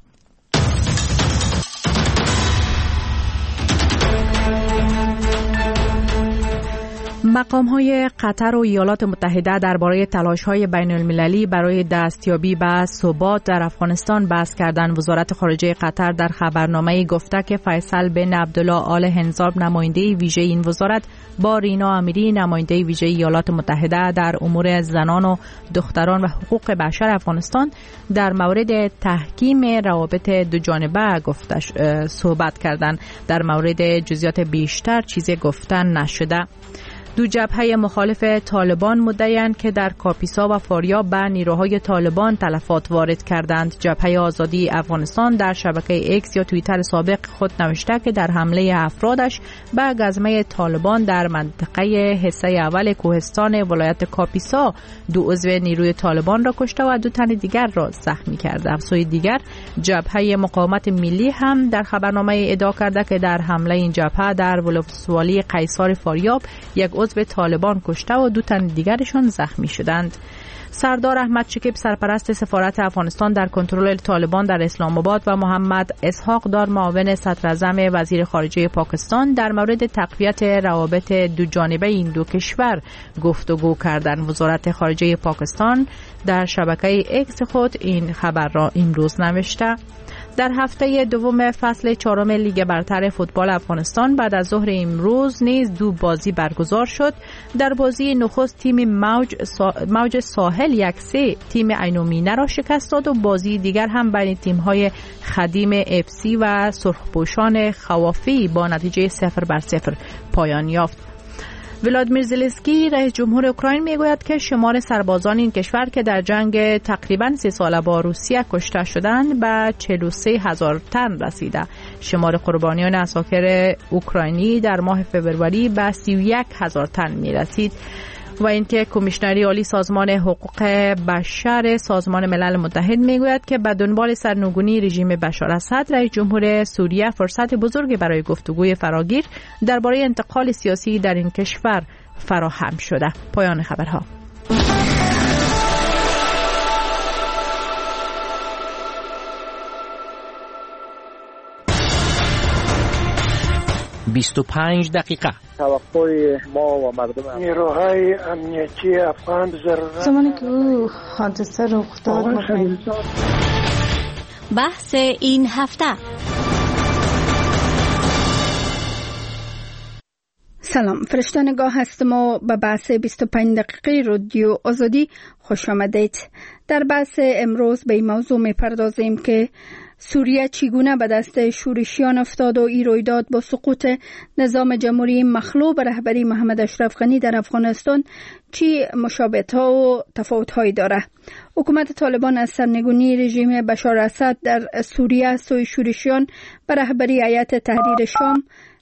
مقام‌های قطر و ایالات متحده درباره تلاش‌های بین‌المللی برای دستیابی به ثبات در افغانستان بحث کردند. وزارت خارجه قطر در خبرنامه‌ای گفته که فیصل بن عبدالله آل هنزاب نماینده ویژه این وزارت با رینا امیری نماینده ویژه ایالات متحده در امور زنان و دختران و حقوق بشر افغانستان در مورد تحکیم روابط دو جانبه صحبت کردند. در مورد جزئیات بیشتر چیزی گفتن نشده. دو جبهه مخالف طالبان مدعی‌اند که در کاپیسا و فاریاب به نیروهای طالبان تلفات وارد کردند. جبهه آزادی افغانستان در شبکه ایکس یا توییتر سابق خود نوشته که در حمله افرادش به گزمه طالبان در منطقه حصه اول کوهستان ولایت کاپیسا 2 عضو نیروی طالبان را کشته و 2 تن دیگر را زخمی کرده. سوی دیگر جبهه مقاومت ملی هم در خبرنامه ادعا کرده که در حمله این جبهه در ولسوالی قیصار فاریاب 1 عضو طالبان کشته و 2 تن دیگرشان زخمی شدند. سردار احمد شکیب سرپرست سفارت افغانستان در کنترل طالبان در اسلام آباد و محمد اسحاق دار معاون صدراعظم وزیر خارجه پاکستان در مورد تقویت روابط دو جانبه این دو کشور گفتگو کردند. وزارت خارجه پاکستان در شبکه ایکس خود این خبر را امروز نوشته. در هفته دوم فصل 4 لیگ برتر فوتبال افغانستان بعد از ظهر امروز نیز 2 بازی برگزار شد. در بازی نخست تیم موج ساحل 1-3 تیم عینومینه را شکست داد و بازی دیگر هم بین تیم‌های خدیم FC و سرخپوشان خوافی با نتیجه 0-0 پایان یافت. ولادیمیر زلنسکی رئیس جمهور اوکراین میگوید که شمار سربازان این کشور که در جنگ تقریباً 3 ساله با روسیه کشته شدند به 43,000 تن رسیده. شمار قربانیان عساکر اوکراینی در ماه فوریه به 31,000 تن میرسید. و اینکه کمیشنری عالی سازمان حقوق بشر سازمان ملل متحد میگوید که به دنبال سرنگونی رژیم بشار اسد رئیس جمهور سوریه فرصت بزرگی برای گفتگوی فراگیر درباره انتقال سیاسی در این کشور فراهم شده. پایان خبرها. دقیقه توقع ما و مردم نیروهای امنیتی افغان ضرورت زمانی که او حادثه رخ داد بحث این هفته. سلام، فرشته نگاه هستم و به بحث 25 دقیقه رادیو آزادی خوش آمدید. در بحث امروز به این موضوع می‌پردازیم که سوریه چگونه به دست شورشیان افتاد و این رویداد با سقوط نظام جمهوری مخلوع به رهبری محمد اشرف غنی در افغانستان چی مشابهت‌ها و تفاوت‌هایی داره. حکومت طالبان از سرنگونی رژیم بشار اسد در سوریه سوی شورشیان به رهبری هیئت تحریر شام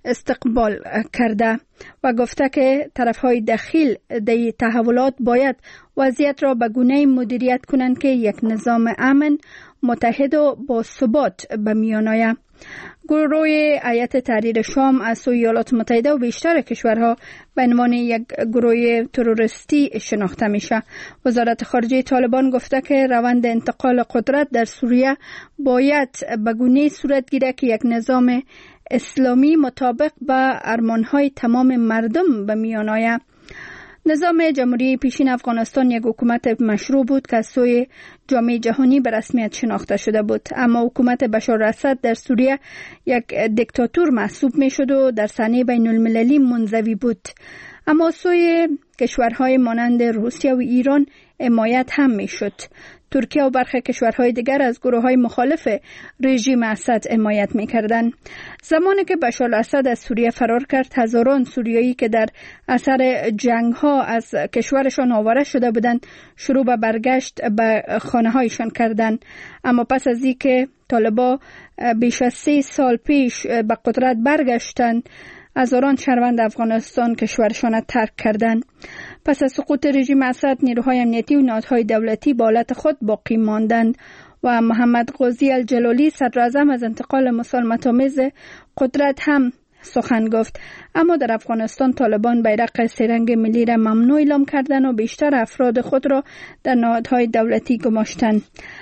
استقبال کرده و گفته که طرفهای دخیل در تحولات باید وضعیت را به گونه‌ای مدیریت کنند که یک نظام امن، متحد و با ثبات به میان آید. گروه هیئت تحریر شام از سوی ایالات متحده و بیشتر کشورها به عنوان یک گروه تروریستی شناخته میشه. وزارت خارجه طالبان گفته که روند انتقال قدرت در سوریه باید به گونه‌ای صورت گیره که یک نظام اسلامی مطابق با ارمانهای تمام مردم به میان آید. نظام جمهوری پیشین افغانستان یک حکومت مشروع بود که از سوی جامعه جهانی به رسمیت شناخته شده بود، اما حکومت بشار اسد در سوریه یک دیکتاتور محسوب می شد و در صحنه بین المللی منزوی بود. اما سوی کشورهای مانند روسیه و ایران حمایت هم می شد. ترکیه و برخی کشورهای دیگر از گروه‌های مخالف رژیم اسد حمایت می‌کردند. زمانی که بشار اسد از سوریه فرار کرد، هزاران سوریایی که در اثر جنگ‌ها از کشورشان آواره شده بودند، شروع به برگشت به خانه‌هایشان کردند. اما پس از اینکه طالبان بیش از 3 سال پیش به قدرت برگشتند، هزاران شهروند افغانستان کشورشان را ترک کردند. پس از سقوط رژیم اسد، نیروهای امنیتی و نهادهای دولتی به حالت خود باقی ماندند و محمد قاضی الجلالی صدر اعظم از انتقال مسالمت‌آمیز قدرت هم سخن گفت. اما در افغانستان طالبان بیرق سه‌رنگ ملی را ممنوع اعلام کردند و بیشتر افراد خود را در نهادهای دولتی گماشتند.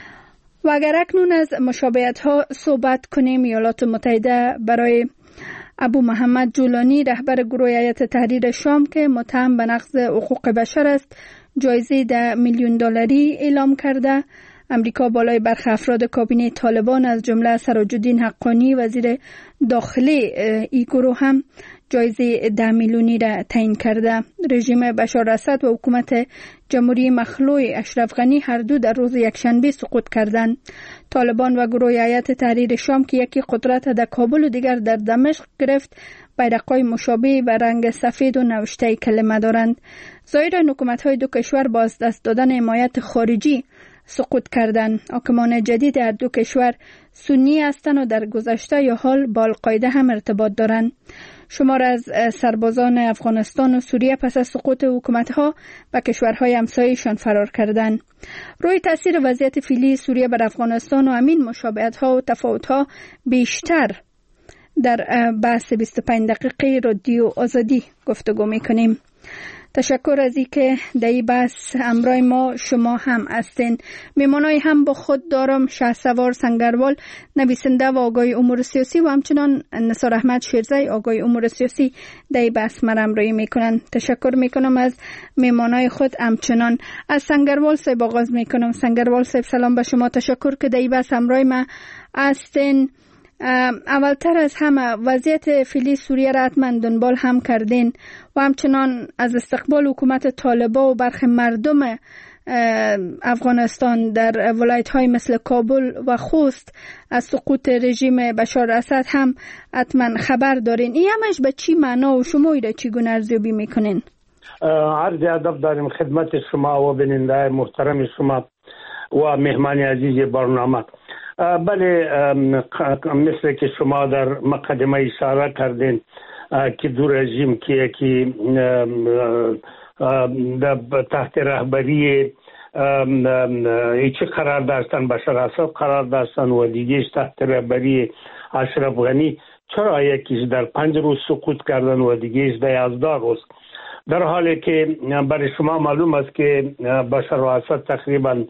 و اگر اکنون از مشابهت‌ها صحبت کنیم، ایالات متحده برای ابو محمد جولانی رهبر گروه هیئت تحریر شام که متهم به نقض حقوق بشر است جایزه $10 میلیون اعلام کرده. امریکا بالای برخی افراد کابینه طالبان از جمله سراج‌الدین حقانی وزیر داخلی این گروه هم جایزه $10 میلیونی را تعیین کرده. رژیم بشار اسد و حکومت جمهوری مخلوع اشرف غنی هر دو در روز یکشنبه سقوط کردند. طالبان و گروه هیئت تحریر شام که یکی قدرت در کابل و دیگر در دمشق گرفت، بیرق‌های مشابه به رنگ سفید و نوشته کلمه دارند. ظاهراً حکومت‌های دو کشور با از دست دادن حمایت خارجی سقوط کردند. حاکمان جدید هر دو کشور سنی هستند و در گذشته یا حال با القاعده هم ارتباط دارند. شمار از سربازان افغانستان و سوریه پس از سقوط حکومت‌ها به کشورهای همسایه‌شان فرار کردند. روی تاثیر وضعیت فعلی سوریه بر افغانستان و همین مشابهت‌ها و تفاوت‌ها بیشتر در بحث 25 دقیقه رادیو آزادی گفتگو می‌کنیم. تشکر از اینکه در این بحث همراه ما شما هم هستین. میمانای هم با خود دارم شهسوار سنگروال، نویسنده و آگاه امور سیاسی، و همچنان نثار احمد شیرزی، آگاه امور سیاسی در این بحث من همراهی میکنن. تشکر میکنم از میمانای خود. همچنان از سنگروال صاحب آغاز میکنم. سنگروال صاحب سلام به شما، تشکر که در این بحث همراه ما هستین. اولتر از همه وضعیت فعلی سوریه را حتما دنبال هم کردین و همچنان از استقبال حکومت طالبان و برخی مردم افغانستان در ولایت‌های مثل کابل و خوست از سقوط رژیم بشار اسد هم حتما خبر دارین. این همش به چی معنا و شما این را چگونه ارزیابی میکنین؟ عرض ادب داریم خدمت شما و بیننده محترم شما و مهمان عزیز برنامه. بله، مثل که شما در مقدمه اشاره کردین که دو رژیم که یکی تحت رهبری چه قرار داشتن بشار اسد قرار داشتن و دیگهش تحت رهبری اشرف غنی، چرا یکیش در 5 روز سقوط کردن و دیگهش در 11 روز، در حالی که برای شما معلوم است که بشار اسد تقریبا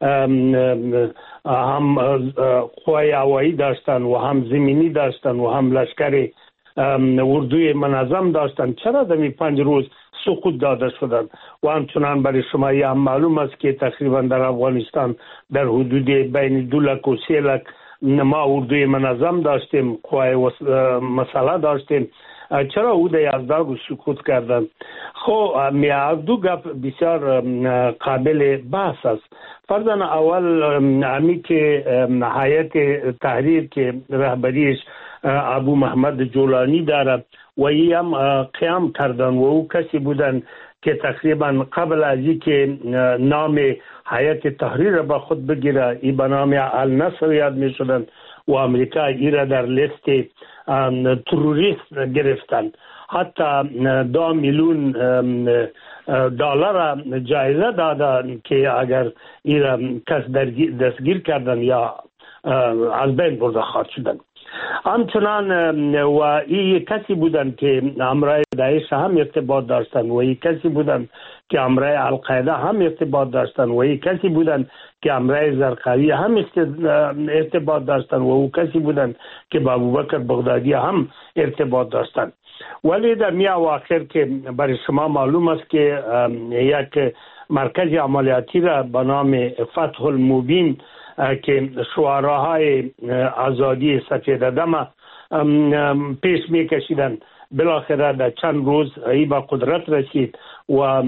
هم قوای هوایی داشتن و هم زمینی داشتن و هم لشکر اردوی منظم داشتن، چرا در 5 روز سقوط داده شدن؟ و همچنان برای شما هم معلوم است که تقریبا در افغانستان در حدود بین 2 لک و 3 لک ما اردوی منظم داشتیم، قوای مسلح داشتیم، چرا او در 11 روز سقوط کردن؟ خب دو گپ بسیار قابل بحث است. فرضاً اول همی که هیئت تحریر که رهبریش ابو محمد جولانی داره و ای هم قیام کردن و او کسی بودن که تقریبا قبل از اینکه نام هیئت تحریر با خود بگیره ای به نام النصر یاد می شدن و امریکا ای را در لیست تروریست گرفتن. حتی 2 میلیون دلار جایزه دادن که اگر این کس دستگیر کردن یا از بین برده خواهد شدن. همچنان و این کسی بودن که همراه داعش هم ارتباط داشتن و این کسی بودن که همراه القاعده هم ارتباط داشتن و این کسی بودن که همراه زرقاوی هم ارتباط داشتن و او کسی بودن که با ابوبکر بغدادی هم ارتباط داشتن. ولی در اواخر که برای شما معلوم است که یک مرکز عملیاتی را به نام فتح المبین که شعراهای آزادی سفید دم پیش میکشیدن بالاخره در چند روز ای با قدرت رسید و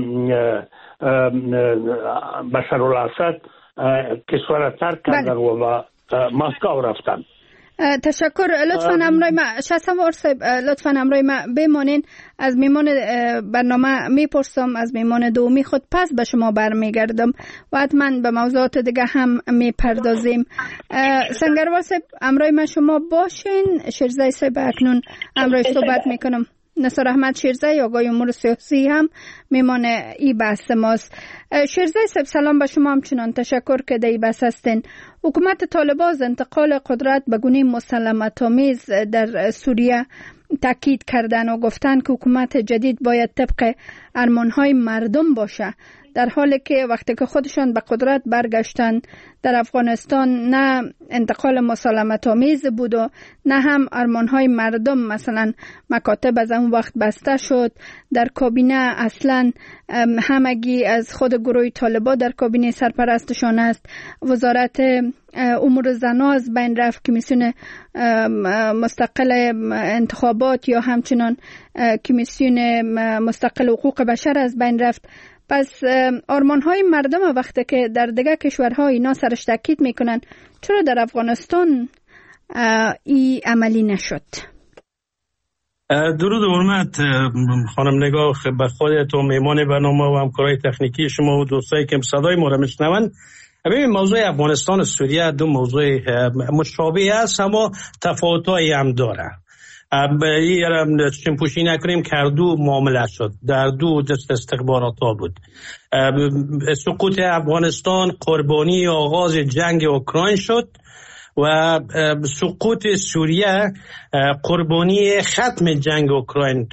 بشار الاسد کشور ترک کردن و مسکو رفتن. تشکر. لطفاً امروی ما شاسوار صاحب لطفاً امروی ما بمانین. از میمان برنامه میپرسم از میمان دومی خود پس به شما برمیگردم و حتما به موضوعات دیگه هم میپردازیم. سنگروار صاحب امروی ما شما باشین. شیرزای صاحب اکنون امروی صحبت میکنم. نصر احمد شیرزای آقای امور سیاسی هم میمان ای بحث ماست. شیرزای صاحب سلام به شما. همچنان تشکر که در ای بحث هستین. حکومت طالبان از انتقال قدرت به گونه مسالمت‌آمیز در سوریه تاکید کردن و گفتن که حکومت جدید باید طبق ارمان‌های مردم باشه، در حالی که وقتی که خودشان به قدرت برگشتن در افغانستان نه انتقال مسالمت‌آمیز بود و نه هم ارمان‌های مردم. مثلا مکاتب از اون وقت بسته شد، در کابینه اصلا همگی از خود گروه طالبان در کابینه سرپرستشان است. وزارت امور زنان از بین رفت، کمیسیون مستقل انتخابات یا همچنان کمیسیون مستقل حقوق بشر از بین رفت. پس آرمان‌های مردم وقتی که در دیگه کشورها اینا سرش تاکید میکنن، چرا در افغانستان ای عملی نشد؟ درود و حرمت خانم نگاه به خودت و میمان برنامه و همکارای تکنیکی شما و دوستایی که صدای ما را میشنون. ببین موضوع افغانستان و سوریه دو موضوع مشابه است اما تفاوت‌هایی هم داره. چشم پوشی نکنیم که دو معامله شد، در دو دست استخبارات ها بود. سقوط افغانستان قربانی آغاز جنگ اوکراین شد و سقوط سوریه قربانی ختم جنگ اوکراین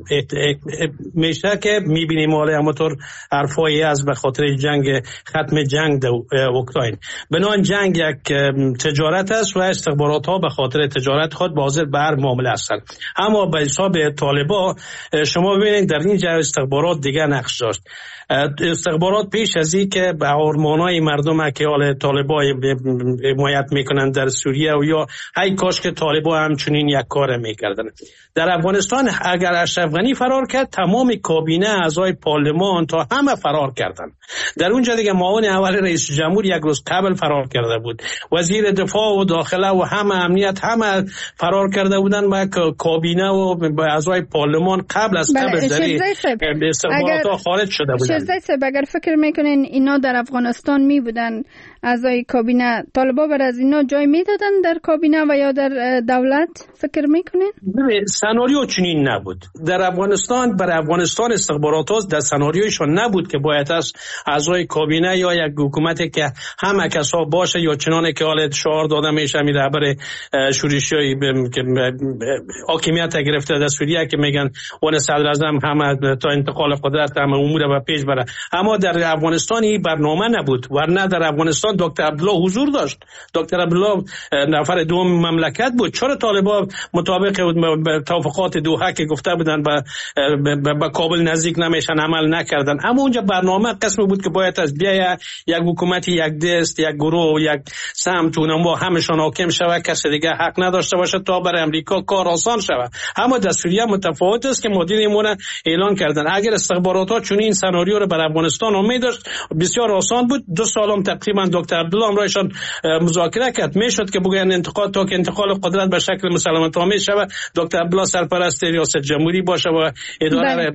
میشه که میبینیم حالا همونطور حرفایی از به خاطر ختم جنگ اوکراین. بنان جنگ یک تجارت است و استخبارات ها به خاطر تجارت خود حاضر به هر معامله هستند. اما به حساب طالبان شما ببینید در این جای استخبارات دیگه نقش داشت. استخبارات پیش از این که به آرمانای مردم که حال طالبان حمایت میکنن در سوریه و یا ای کاش که طالبان همچنین یک کار میکردن. در افغانستان اگر اشرف غنی فرار کرد تمام کابینه اعضای پارلمان تا همه فرار کردن. در اونجا دیگه معاون اول رئیس جمهور یک روز قبل فرار کرده بود، وزیر دفاع و داخله و همه امنیت همه فرار کرده بودن و کابینه و اعضای پارلمان قبل از قبل در استخبارات خارج شده بودن. شیرزای صاحب اگر فکر میکنین اینا در افغانستان می بودن اعضای کابینه، طالبان بر از اینا جای میدادن در کابینه و یا در دولت؟ فکر میکنین؟ سناریو چنین نبود. در افغانستان برای افغانستان استخبارات ها در سناریویشون نبود که باید از اعضای کابینه یا یک حکومتی که همه کسا باشه یا چنانه که حالت شعار داده میشه می رهبر شورشی که حاکمیت گرفته در سوریه که میگن اون صدر اعظم همه تا انتقال قدرت همه امور و پیش بره. اما در افغانستان این برنامه نبود، ورنه در افغانستان دکتر عبدالله حضور داشت. دکتر عبدالله نفر دوم مملکت بود. چرا طالبان مطابق توافقات دوحه که گفته بودن به کابل نزدیک نمیشن عمل نکردن؟ اما اونجا برنامه قسم بود که باید از بیای یک حکومت یک دست، یک گروه، یک سمت اونم همشون حاکم شود، کسی دیگه حق نداشته باشه تا برای امریکا کار آسان شود. اما در سوریه متفاوت است که مدیرمون اعلان کردن اگر استخبارات چون این سناریو رو بر افغانستان امید داشت بسیار آسان بود. 2 سالم تقریبا دکتر عبدالله امرایشان مذاکره کرد. میشد که بگن انتقال تا که انتقال قدرت به شکل مسالمت آمیز شود دکتر عبدالله سرپرست ریاست جمهوری باشه و اداره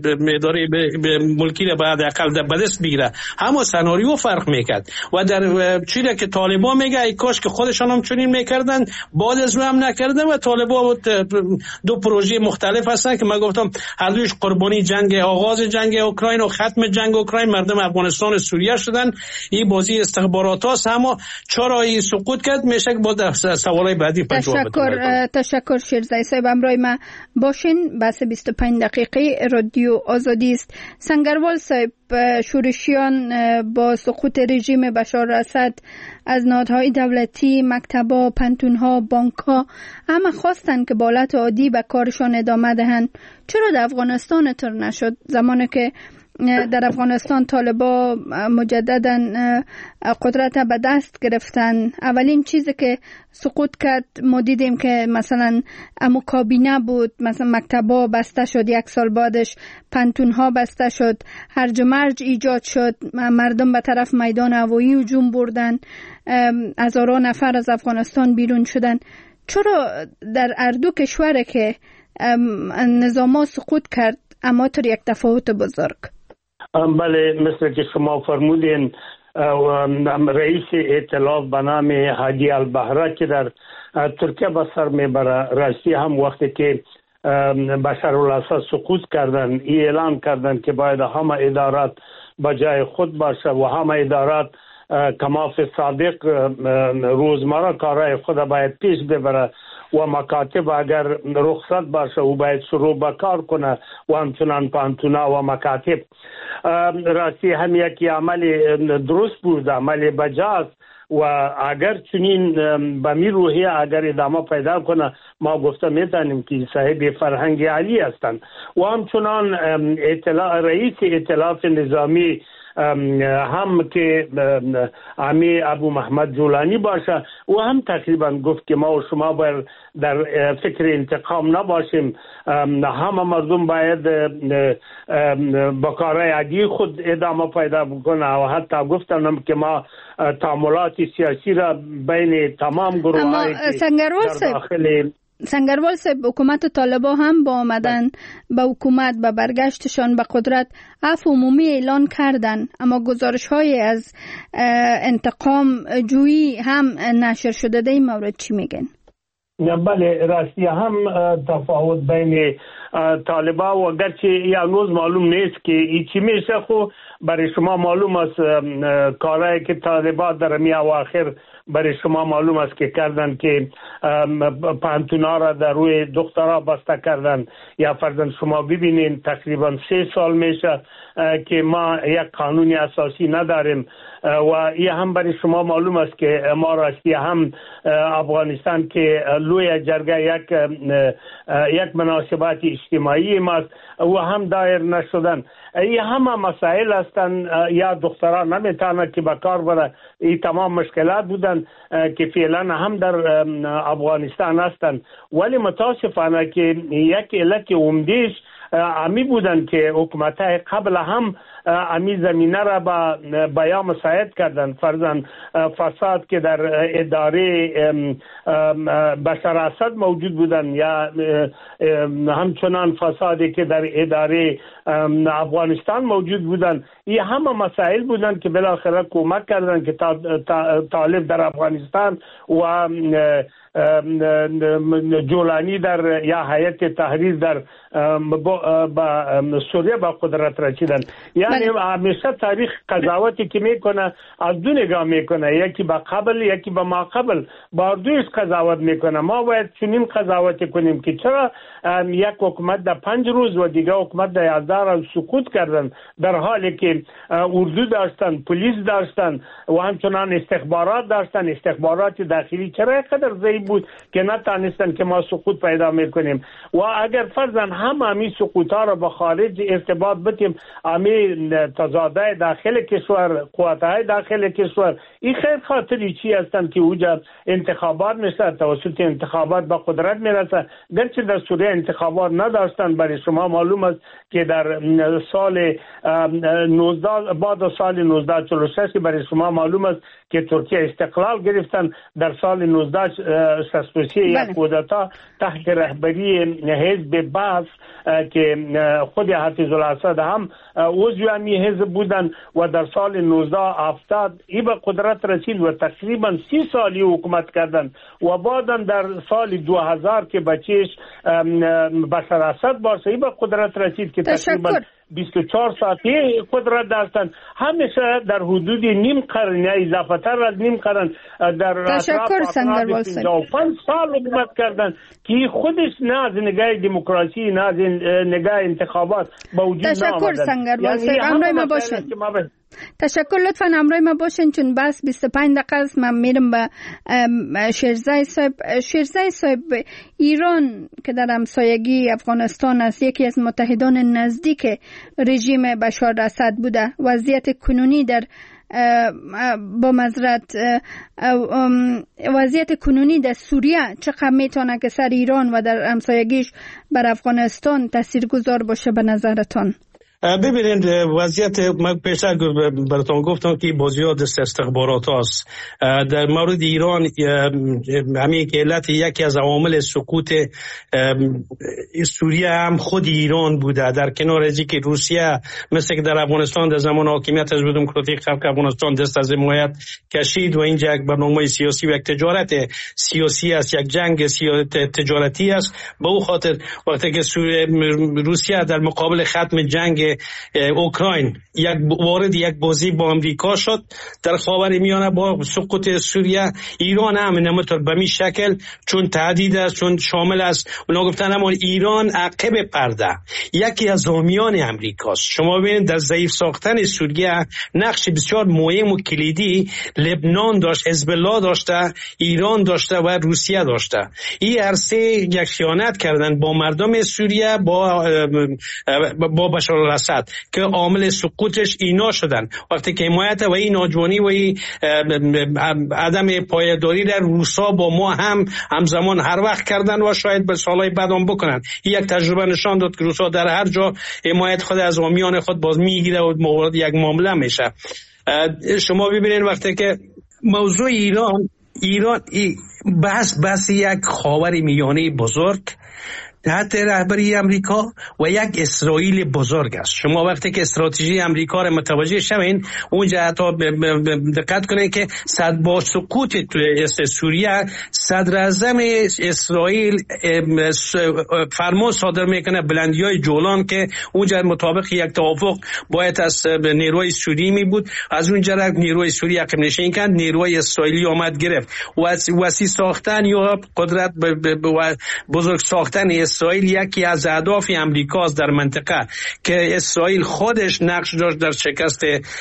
ملکی را بعد اقل به دست بگیره. همه سناریو فرق میکرد و در چیزی که طالبان میگه ای کاش که خودشان هم چنین میکردن، بعد از هم نکردن و طالبان دو پروژه مختلف هستن که من گفتم هر دویش قربانی آغاز جنگ اوکراین و ختم جنگ اوکراین مردم افغانستان و سوریه شدن. این بازی استخبارات هست، اما چرا این سقوط کرد میشه که با سوالای بعدی تشکر شیرزای صاحب. همراه ما باشین. بحث 25 دقیقه رادیو آزادی است. سنگروال صاحب، شورشیان با سقوط رژیم بشار اسد از نهادهای دولتی، مکتب‌ها، پنتون‌ها، بانک‌ها همه خواستن که با حالت عادی به کارشان ادامه دهند. چرا در افغانستان طور نشد؟ زمانی که در افغانستان طالبا مجددا قدرت به دست گرفتن، اولین چیزی که سقوط کرد ما دیدیم که مثلا کابینه بود، مثلا مکتبا بسته شد، یک سال بعدش پنتونها بسته شد، هرج و مرج ایجاد شد، مردم به طرف میدان هوایی هجوم بردن، هزاران نفر از افغانستان بیرون شدن. چرا در اردو کشوره که نظاما سقوط کرد اما تر یک تفاوت بزرگ؟ بله، مثل که شما فرمودین رئیس ائتلاف به نام حاجی البهره که در ترکیه به سر میبره، راستی هم وقتی که بشارالاسد سقوط کردن اعلان کردن که باید همه ادارات به جای خود باشه و همه ادارات کماف صادق روزمره کارهای خود باید پیش ببره و مکاتب اگر رخصت باشه او باید شروع به کار کنه و همچنان پانتونا و مکاتب. راستی هم یکی عمل درست بود، عمل بجاست و اگر چنین به می روحیه اگر ادامه پیدا کنه ما گفته میتونیم که صاحب فرهنگ عالی هستند. و همچنان رئیس ائتلاف نظامی هم که امی ابو محمد جولانی باشه و هم تقریبا گفت که ما و شما باید در فکر انتقام نباشیم، همه مردم باید با کارهای عادی خود ادامه پیدا بکنه و حتی گفتم که ما تعاملات سیاسی را بین تمام گروه‌های در داخل سنگروال صاحب، حکومت طالبا هم با آمدن به حکومت به برگشتشان به قدرت عفو عمومی اعلان کردن، اما گزارش های از انتقام جویی هم نشر شده. در این مورد چی میگن؟ بله، راستی هم تفاوت بین طالبا و گرچه هنوز معلوم نیست که ای چی میشه، خو برای شما معلوم است کارهایی که طالبا در می اواخر برای شما معلوم است که کردن که پانتونا را در روی دخترها بسته کردن. یا فرضاً شما ببینین تقریبا 3 سال میشه که ما یک قانون اساسی نداریم و این هم برای شما معلوم است که ما راستی هم افغانستان که لوی جرگه یک مناسبات اجتماعی ماست و هم دایر نشدن. این همه مسائل هستند. یا دختران نمیتونه که به کار بره. این تمام مشکلات بودن که فعلا هم در افغانستان هستند، ولی متاسفانه که یک علت عمده‌اش امی بودن که حکومت‌های قبل هم امی زمینه را به بیان مساعد کردن. فرضاً فساد که در اداره بشار اسد موجود بودن یا همچنان فسادی که در اداره افغانستان موجود بودن، این همه مسائل بودن که بالاخره کمک کردن که طالب در افغانستان و جولانی در یا هیئت تحریر در سوریه با قدرت رسیدن. یعنی همیشه تاریخ قضاوتی که میکنه از دو نگاه میکنه، یکی با قبل یکی با ما قبل، با دویش قضاوت میکنه. ما باید چنین قضاوت کنیم که چرا یک حکومت در 5 روز و دیگه حکومت در 11 روز سقوط کردن، در حالی که اردو داشتن، پلیس داشتن و همچنان استخبارات داشتن. استخبارات داخلی چرا قدر ضعیف بود که نتانستن که ما سقوط پیدا میکنیم و اگر فرضاً همین سقوط‌ها را به خارج ارتباط بدیم همین تضادهای داخل کشور قوت‌های داخل کشور این خیر خاطری چی هستند که اوجا انتخابات میشه توسط انتخابات به قدرت میرسه گرچه در سوریه انتخابات نداشتن برای شما معلوم است که در سال 19 بعد از سال 1946 برای شما معلوم است که ترکیه استقلال گرفتن در سال 1963 یک کودتا تحت رهبری حزب بعث که خود حافظ الاسد هم عضو همین حزب بودن و در سال 1970 این به قدرت رسید و تقریبا 30 سالی حکومت کردن و بعدم در سال 2000 که بچهش بشار اسد باشه این به قدرت رسید که تقریبا 24 ساعتی قدرت داشتن همیشه در حدود نیم قرن یا اضافه تر از نیم قرن در اطراف 55 سال حکومت کردن که خودش نه از نگاه دموکراسی نه از نگاه انتخابات با وجود تشکر سنگروال صاحب همراه ما باشین. تشکر لطفا همراه ما باشین چون بس 25 دقیقه است من میرم به شیرزای صاحب. شیرزای صاحب ایران که در همسایگی افغانستان است یکی از متحدان نزدیک رژیم بشار اسد بوده وضعیت کنونی در با معذرت وضعیت کنونی در سوریه چقدر میتونه که سر ایران و در همسایگیش بر افغانستان تاثیرگذار باشه به نظرتان؟ ببینید وضعیت من پیشتر براتون گفتم که بازیات استخبارات هست در مورد ایران همین که علت یکی از عوامل سقوط سوریه هم خود ایران بوده در کنار از اینکه روسیه مثل که در افغانستان در زمان حاکمیت حزب دموکراتیک خلق افغانستان دست از حمایت کشید و اینجا یک برنامه سیاسی و یک تجارت سیاسی است یک جنگ تجارتی است به او خاطر وقتی که روسیه در مقابل ختم جنگ اوکراین وارد یک بازی با امریکا شد در خاورمیانه با سقوط سوریه ایران هم نمیتونه به این شکل چون تهدید است چون شامل است اونا گفتن اما ایران عقب پرده یکی از حامیان امریکاست. شما ببینید در ضعیف ساختن سوریه نقش بسیار مهم و کلیدی لبنان داشت حزب الله داشته ایران داشته و روسیه داشته. این هر سه یک خیانت کردن با مردم سوریه با بشار الاسد که عامل سقوطش اینا شدن وقتی که حمایت و این ناجوانی و این عدم پایداری در روسا با ما هم همزمان هر وقت کردن و شاید به سالهای بعد هم بکنن. این یک تجربه نشان داد که روسا در هر جا حمایت خود از حامیان خود باز میگیره و مورد یک معامله میشه. شما ببینید وقتی که موضوع ایران بس یک خاورمیانه بزرگ تحت رهبری امریکا و یک اسرائیل بزرگ است. شما وقتی که استراتژی امریکا را متوجه شوین اونجا حتی دقت کنید که با سقوط سوریه صدر اعظم اسرائیل فرمان صادر میکنه بلندیای جولان که اونجا مطابق یک توافق باید از نیروی سوری می بود از اونجا نیروی سوری عقب نشین کرد نیروی اسرائیلی آمد گرفت وسیع ساختن یا قدرت بزرگ ساختن اسرائیل یکی از اهداف امریکاست در منطقه که اسرائیل خودش نقش داشت در شکست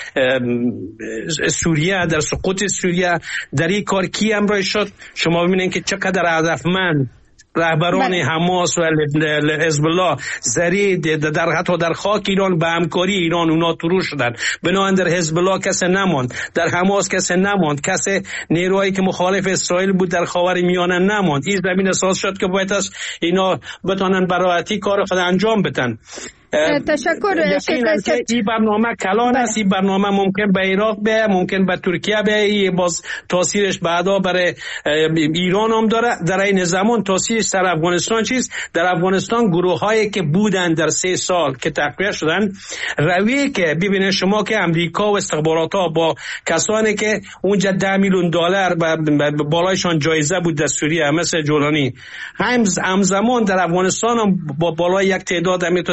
سوریه در سقوط سوریه در این کار کی همراه شد. شما ببینید که چقدر هدفمند رهبران حماس و حزب الله زرید در حتی در خاک ایران به همکاری ایران اونا طرو شدن. بنابراین در حزب الله کسی نماند در حماس کسی نماند کسی نیروهایی که مخالف اسرائیل بود در خاورمیانه نماند. این زمین اساس شد که باید از اینا بتونن براحتی کار خود انجام بدن. تشکر. این برنامه کلان است. این برنامه ممکن به عراق به ممکن به ترکیه به باز تاثیرش بعدا برای ایران هم داره. در این زمان تاثیرش در افغانستان چیست؟ در افغانستان گروه هایی که بودن در 3 سال که تقویه شدن رویه که ببینید شما که امریکا و استخبارات ها با کسانی که اونجا $10 میلیون بالایشان جایزه بود در سوریه مثل جولانی همزمان در افغانستان هم با بالای یک تعداد تا $10 میلیون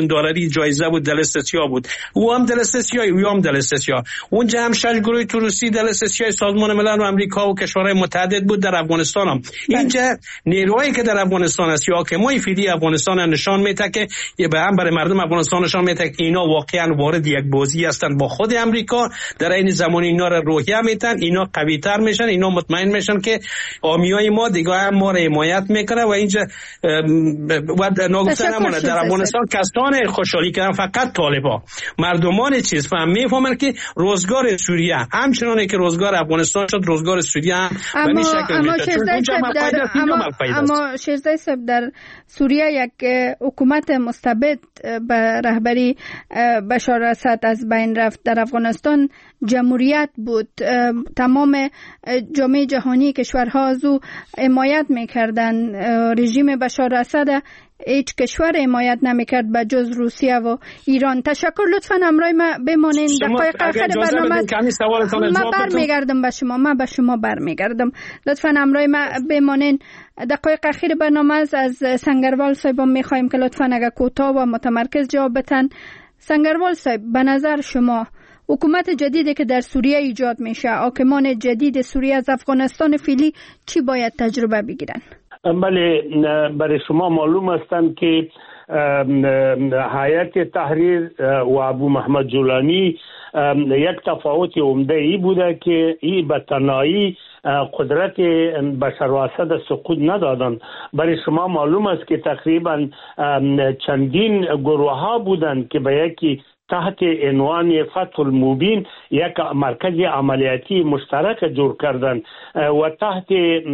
میلیون دلاری جایزه بود، دلستیا بود. او هم دلستیا، او هم دلستیا. اونجا هم 6 گروه توریستی دلستیا سازمان ملل و امریکا و کشورهای متعدد بود. در افغانستان هم اینجا نیروهایی که در افغانستان است یا که ما فیدی افغانستان نشان میده که به هم برای مردم افغانستان نشان میده که اینا واقعا وارد یک بازی هستند با خود امریکا. در این زمان اینا را روحیه میتن، اینا قوی تر میشن، اینا مطمئن میشن که آمیای ما دیگه هم ما را حمایت میکنه. و اینجا و نگفتن نمونه در افغانستان کسان خوشحالی کردن فقط طالبا. مردمان چیز میفهمن که روزگار سوریه همچنانه که روزگار افغانستان شد، روزگار سوریه هم به این شکل میشه. اما شیرزای صاحب در سوریه یک حکومت مستبد به رهبری بشار اسد از بین رفت. در افغانستان جمهوریت بود. تمام جامعه جهانی کشورها از او حمایت میکردن. رژیم بشار اسد هیچ کشور حمایت نمیکرد به جز روسیه و ایران. تشکر. لطفاً همراه ما بمانید. دقایق آخر برنامه ما برمیگردم به شما. من به شما برمیگردم. لطفاً همراه ما بمانید. دقایق اخیر برنامه از سنگروال صاحب میخوایم که لطفاً اگر کوتاه و متمرکز جواب بدن. سنگروال صاحب، به نظر شما حکومت جدیدی که در سوریه ایجاد میشه، حاکمان جدید سوریه از افغانستان فعلی چی باید تجربه بگیرن؟ بله، برای شما معلوم هستند که هیئت تحریر و ابو محمد جولانی یک تفاوت عمده ای بوده که این به تنهایی قدرت بشار اسد سقوط ندادن. برای شما معلوم است که تقریبا چندین گروه ها بودند که به یکی تحت عنوان فتح المبین یک مرکز عملیاتی مشترک جور کردن و تحت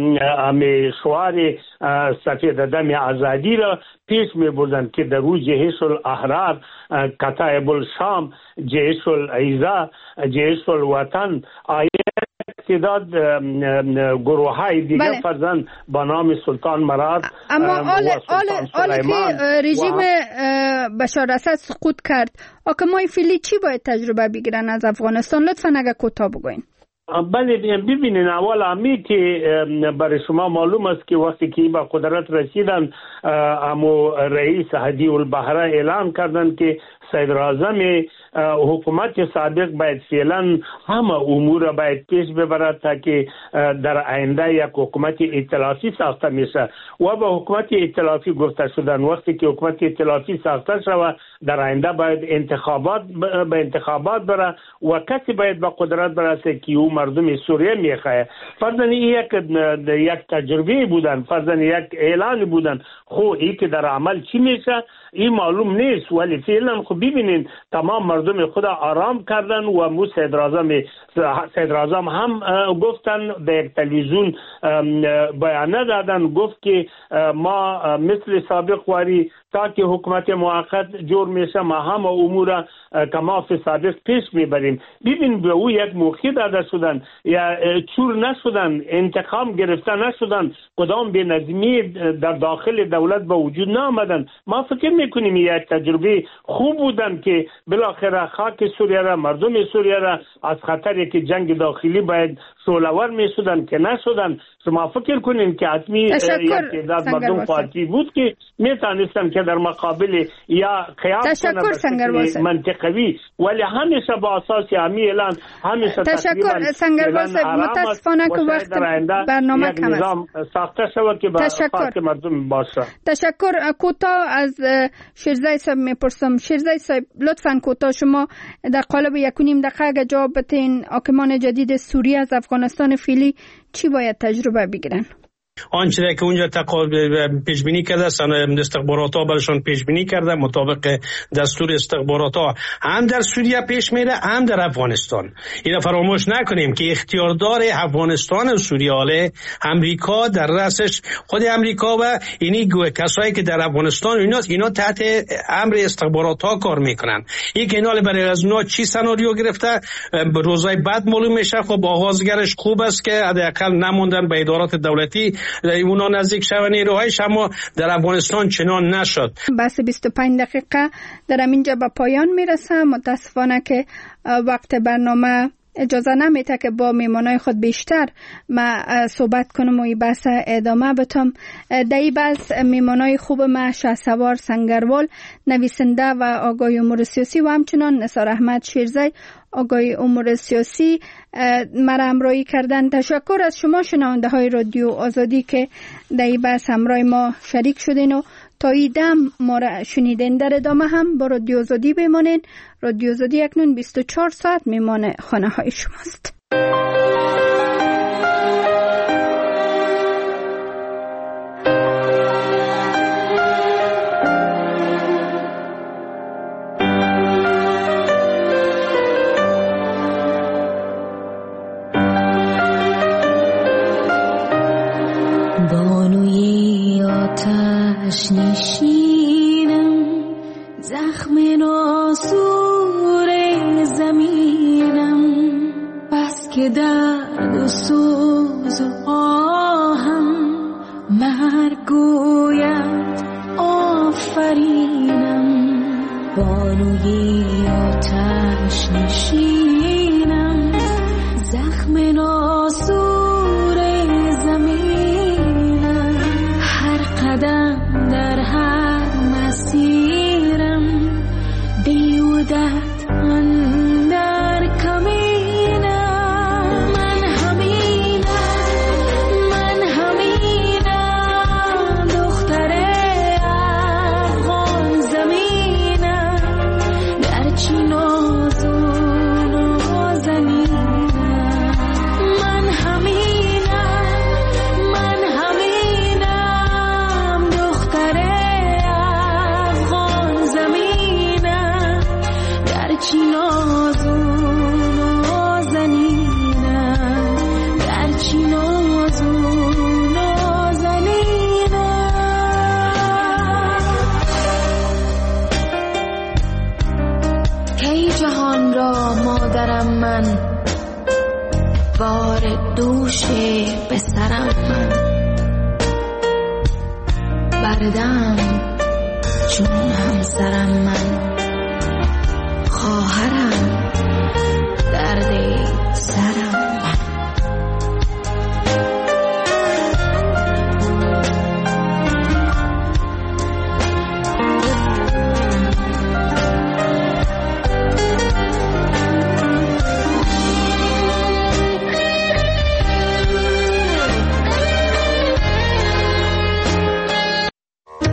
شعار سفید دم آزادی را پیش می بردن که در روز جیش الاحرار، کتائب الشام، جیش العزا، جیش الوطن تعداد گروه های دیگر فرزند با نام سلطان مراد. اما حالا که رژیم بشار اسد سقوط کرد، حکمای فعلی چی باید تجربه بگیرن از افغانستان؟ لطفاً اگر کوتاه بگوین. بله، ببینین، اول امی که برای شما معلوم است که وقتی که به قدرت رسیدن، امو رئیس هدی البحره اعلان کردن که صدر اعظم حکومت سابق باید فعلا همه امور باید پیش ببرد تا که در آینده یک حکومت ائتلافی ساخته میشه و به حکومت ائتلافی گفته شدن. وقتی که حکومت ائتلافی ساخته شود در آینده باید انتخابات بره و کسی باید به قدرت برسه که او مردم سوریه میخواه. فرضاً یک تجربه بودن، فرضاً یک اعلان بودن، خو این که در عمل چی میشه این معلوم نیست. ولی فعلا خب ببینین تمام مردم خود آرام کردن و مو صدر اعظم هم گفتن در یک تلویزیون بیانیه دادن، گفت که ما مثل سابق واری تا که حکومت موقت جور میشه ما هم امور کما فی سابق پیش میبریم. ببین به او یک موقع داده شدن یا چور نشدن، انتقام گرفته نشدن، کدام به نظمی در داخل دولت به وجود نآمدن. ما فکر میکنیم یک تجربه خوب بودن که بالاخره خاک سوریه را، مردم سوریه را از خطری که جنگ داخلی باید شعله‌ور میشدن که نشدن. شما فکر کنین که حتمی یک تعداد مردم خاطی بود که میتونستن که در مقابل یا قیاس کنن منطقوی، ولی همیشه با اساس همی اعلان همیشه تشکر سنگرواس. متاسفانه که وقت برنامه کم است. ساخته شود که با خاک مردم باشه. تشکر. کوتاه از شیرزای صاحب میپرسم. شیرزای صاحب لطفاً کوتاه شما در قالب 1.5 دقیقه اگه جواب بدین، حاکمان جدید سوریه از افغانستان فعلی چی باید تجربه بگیرن؟ آنچه که اونجا پیش بینی کرده، استخبارات ها برشان پیش بینی کرده مطابق دستور استخبارات ها هم در سوریه پیش میره هم در افغانستان. اینا فراموش نکنیم که اختیاردار افغانستان و سوریه امریکا در رأسش خود امریکا و اینی کسایی که در افغانستان اینا تحت امر استخبارات ها کار میکنن. این که اینا برای از اونا چی سناریو گرفته روزای بعد معلوم میشه. خب آغازگرش خوب است که حداقل نموندن به ادارات دولتی اونا نزدیک شدن نیروهایش، اما در افغانستان چنان نشد. بس 25 دقیقه در اینجا به پایان میرسه. متاسفانه که وقت برنامه اجازه نمیده که با میمانای خود بیشتر ما صحبت کنم و این بحث ادامه بتم. در این بحث میمانای خوب ما شهسوار سنگروال نویسنده و آگاهی امور سیاسی و همچنان نثار احمد شیرزی آگاهی امور سیاسی مرا همراهی کردن. تشکر از شما شنونده های رادیو آزادی که در این بحث همراه ما شریک شدین و تا این دم ما را شنیدین. در ادامه هم با رادیو آزادی بمانین. رادیو آزادی اکنون 24 ساعت میمان خانه های شماست. بانوی آتش نشینم، زخم ناسور زمینم، بس که درد و سوز و آهم مرگ گوید آفرینم. بانوی آتش نشینم، زخم ناسور زمینم، هر قدم در هر مسیرم بیودت اندر کمینم. من همینم دختر افغان زمینم، گرچه نازون و نازنینم. من همینم دختر افغان زمینم، گرچه نازون و نازنینم، گرچه نازون و نازنینم. کی جهان را مادرم من، بار دوش به سرم من، بردم چون همسرم من، خواهرم درد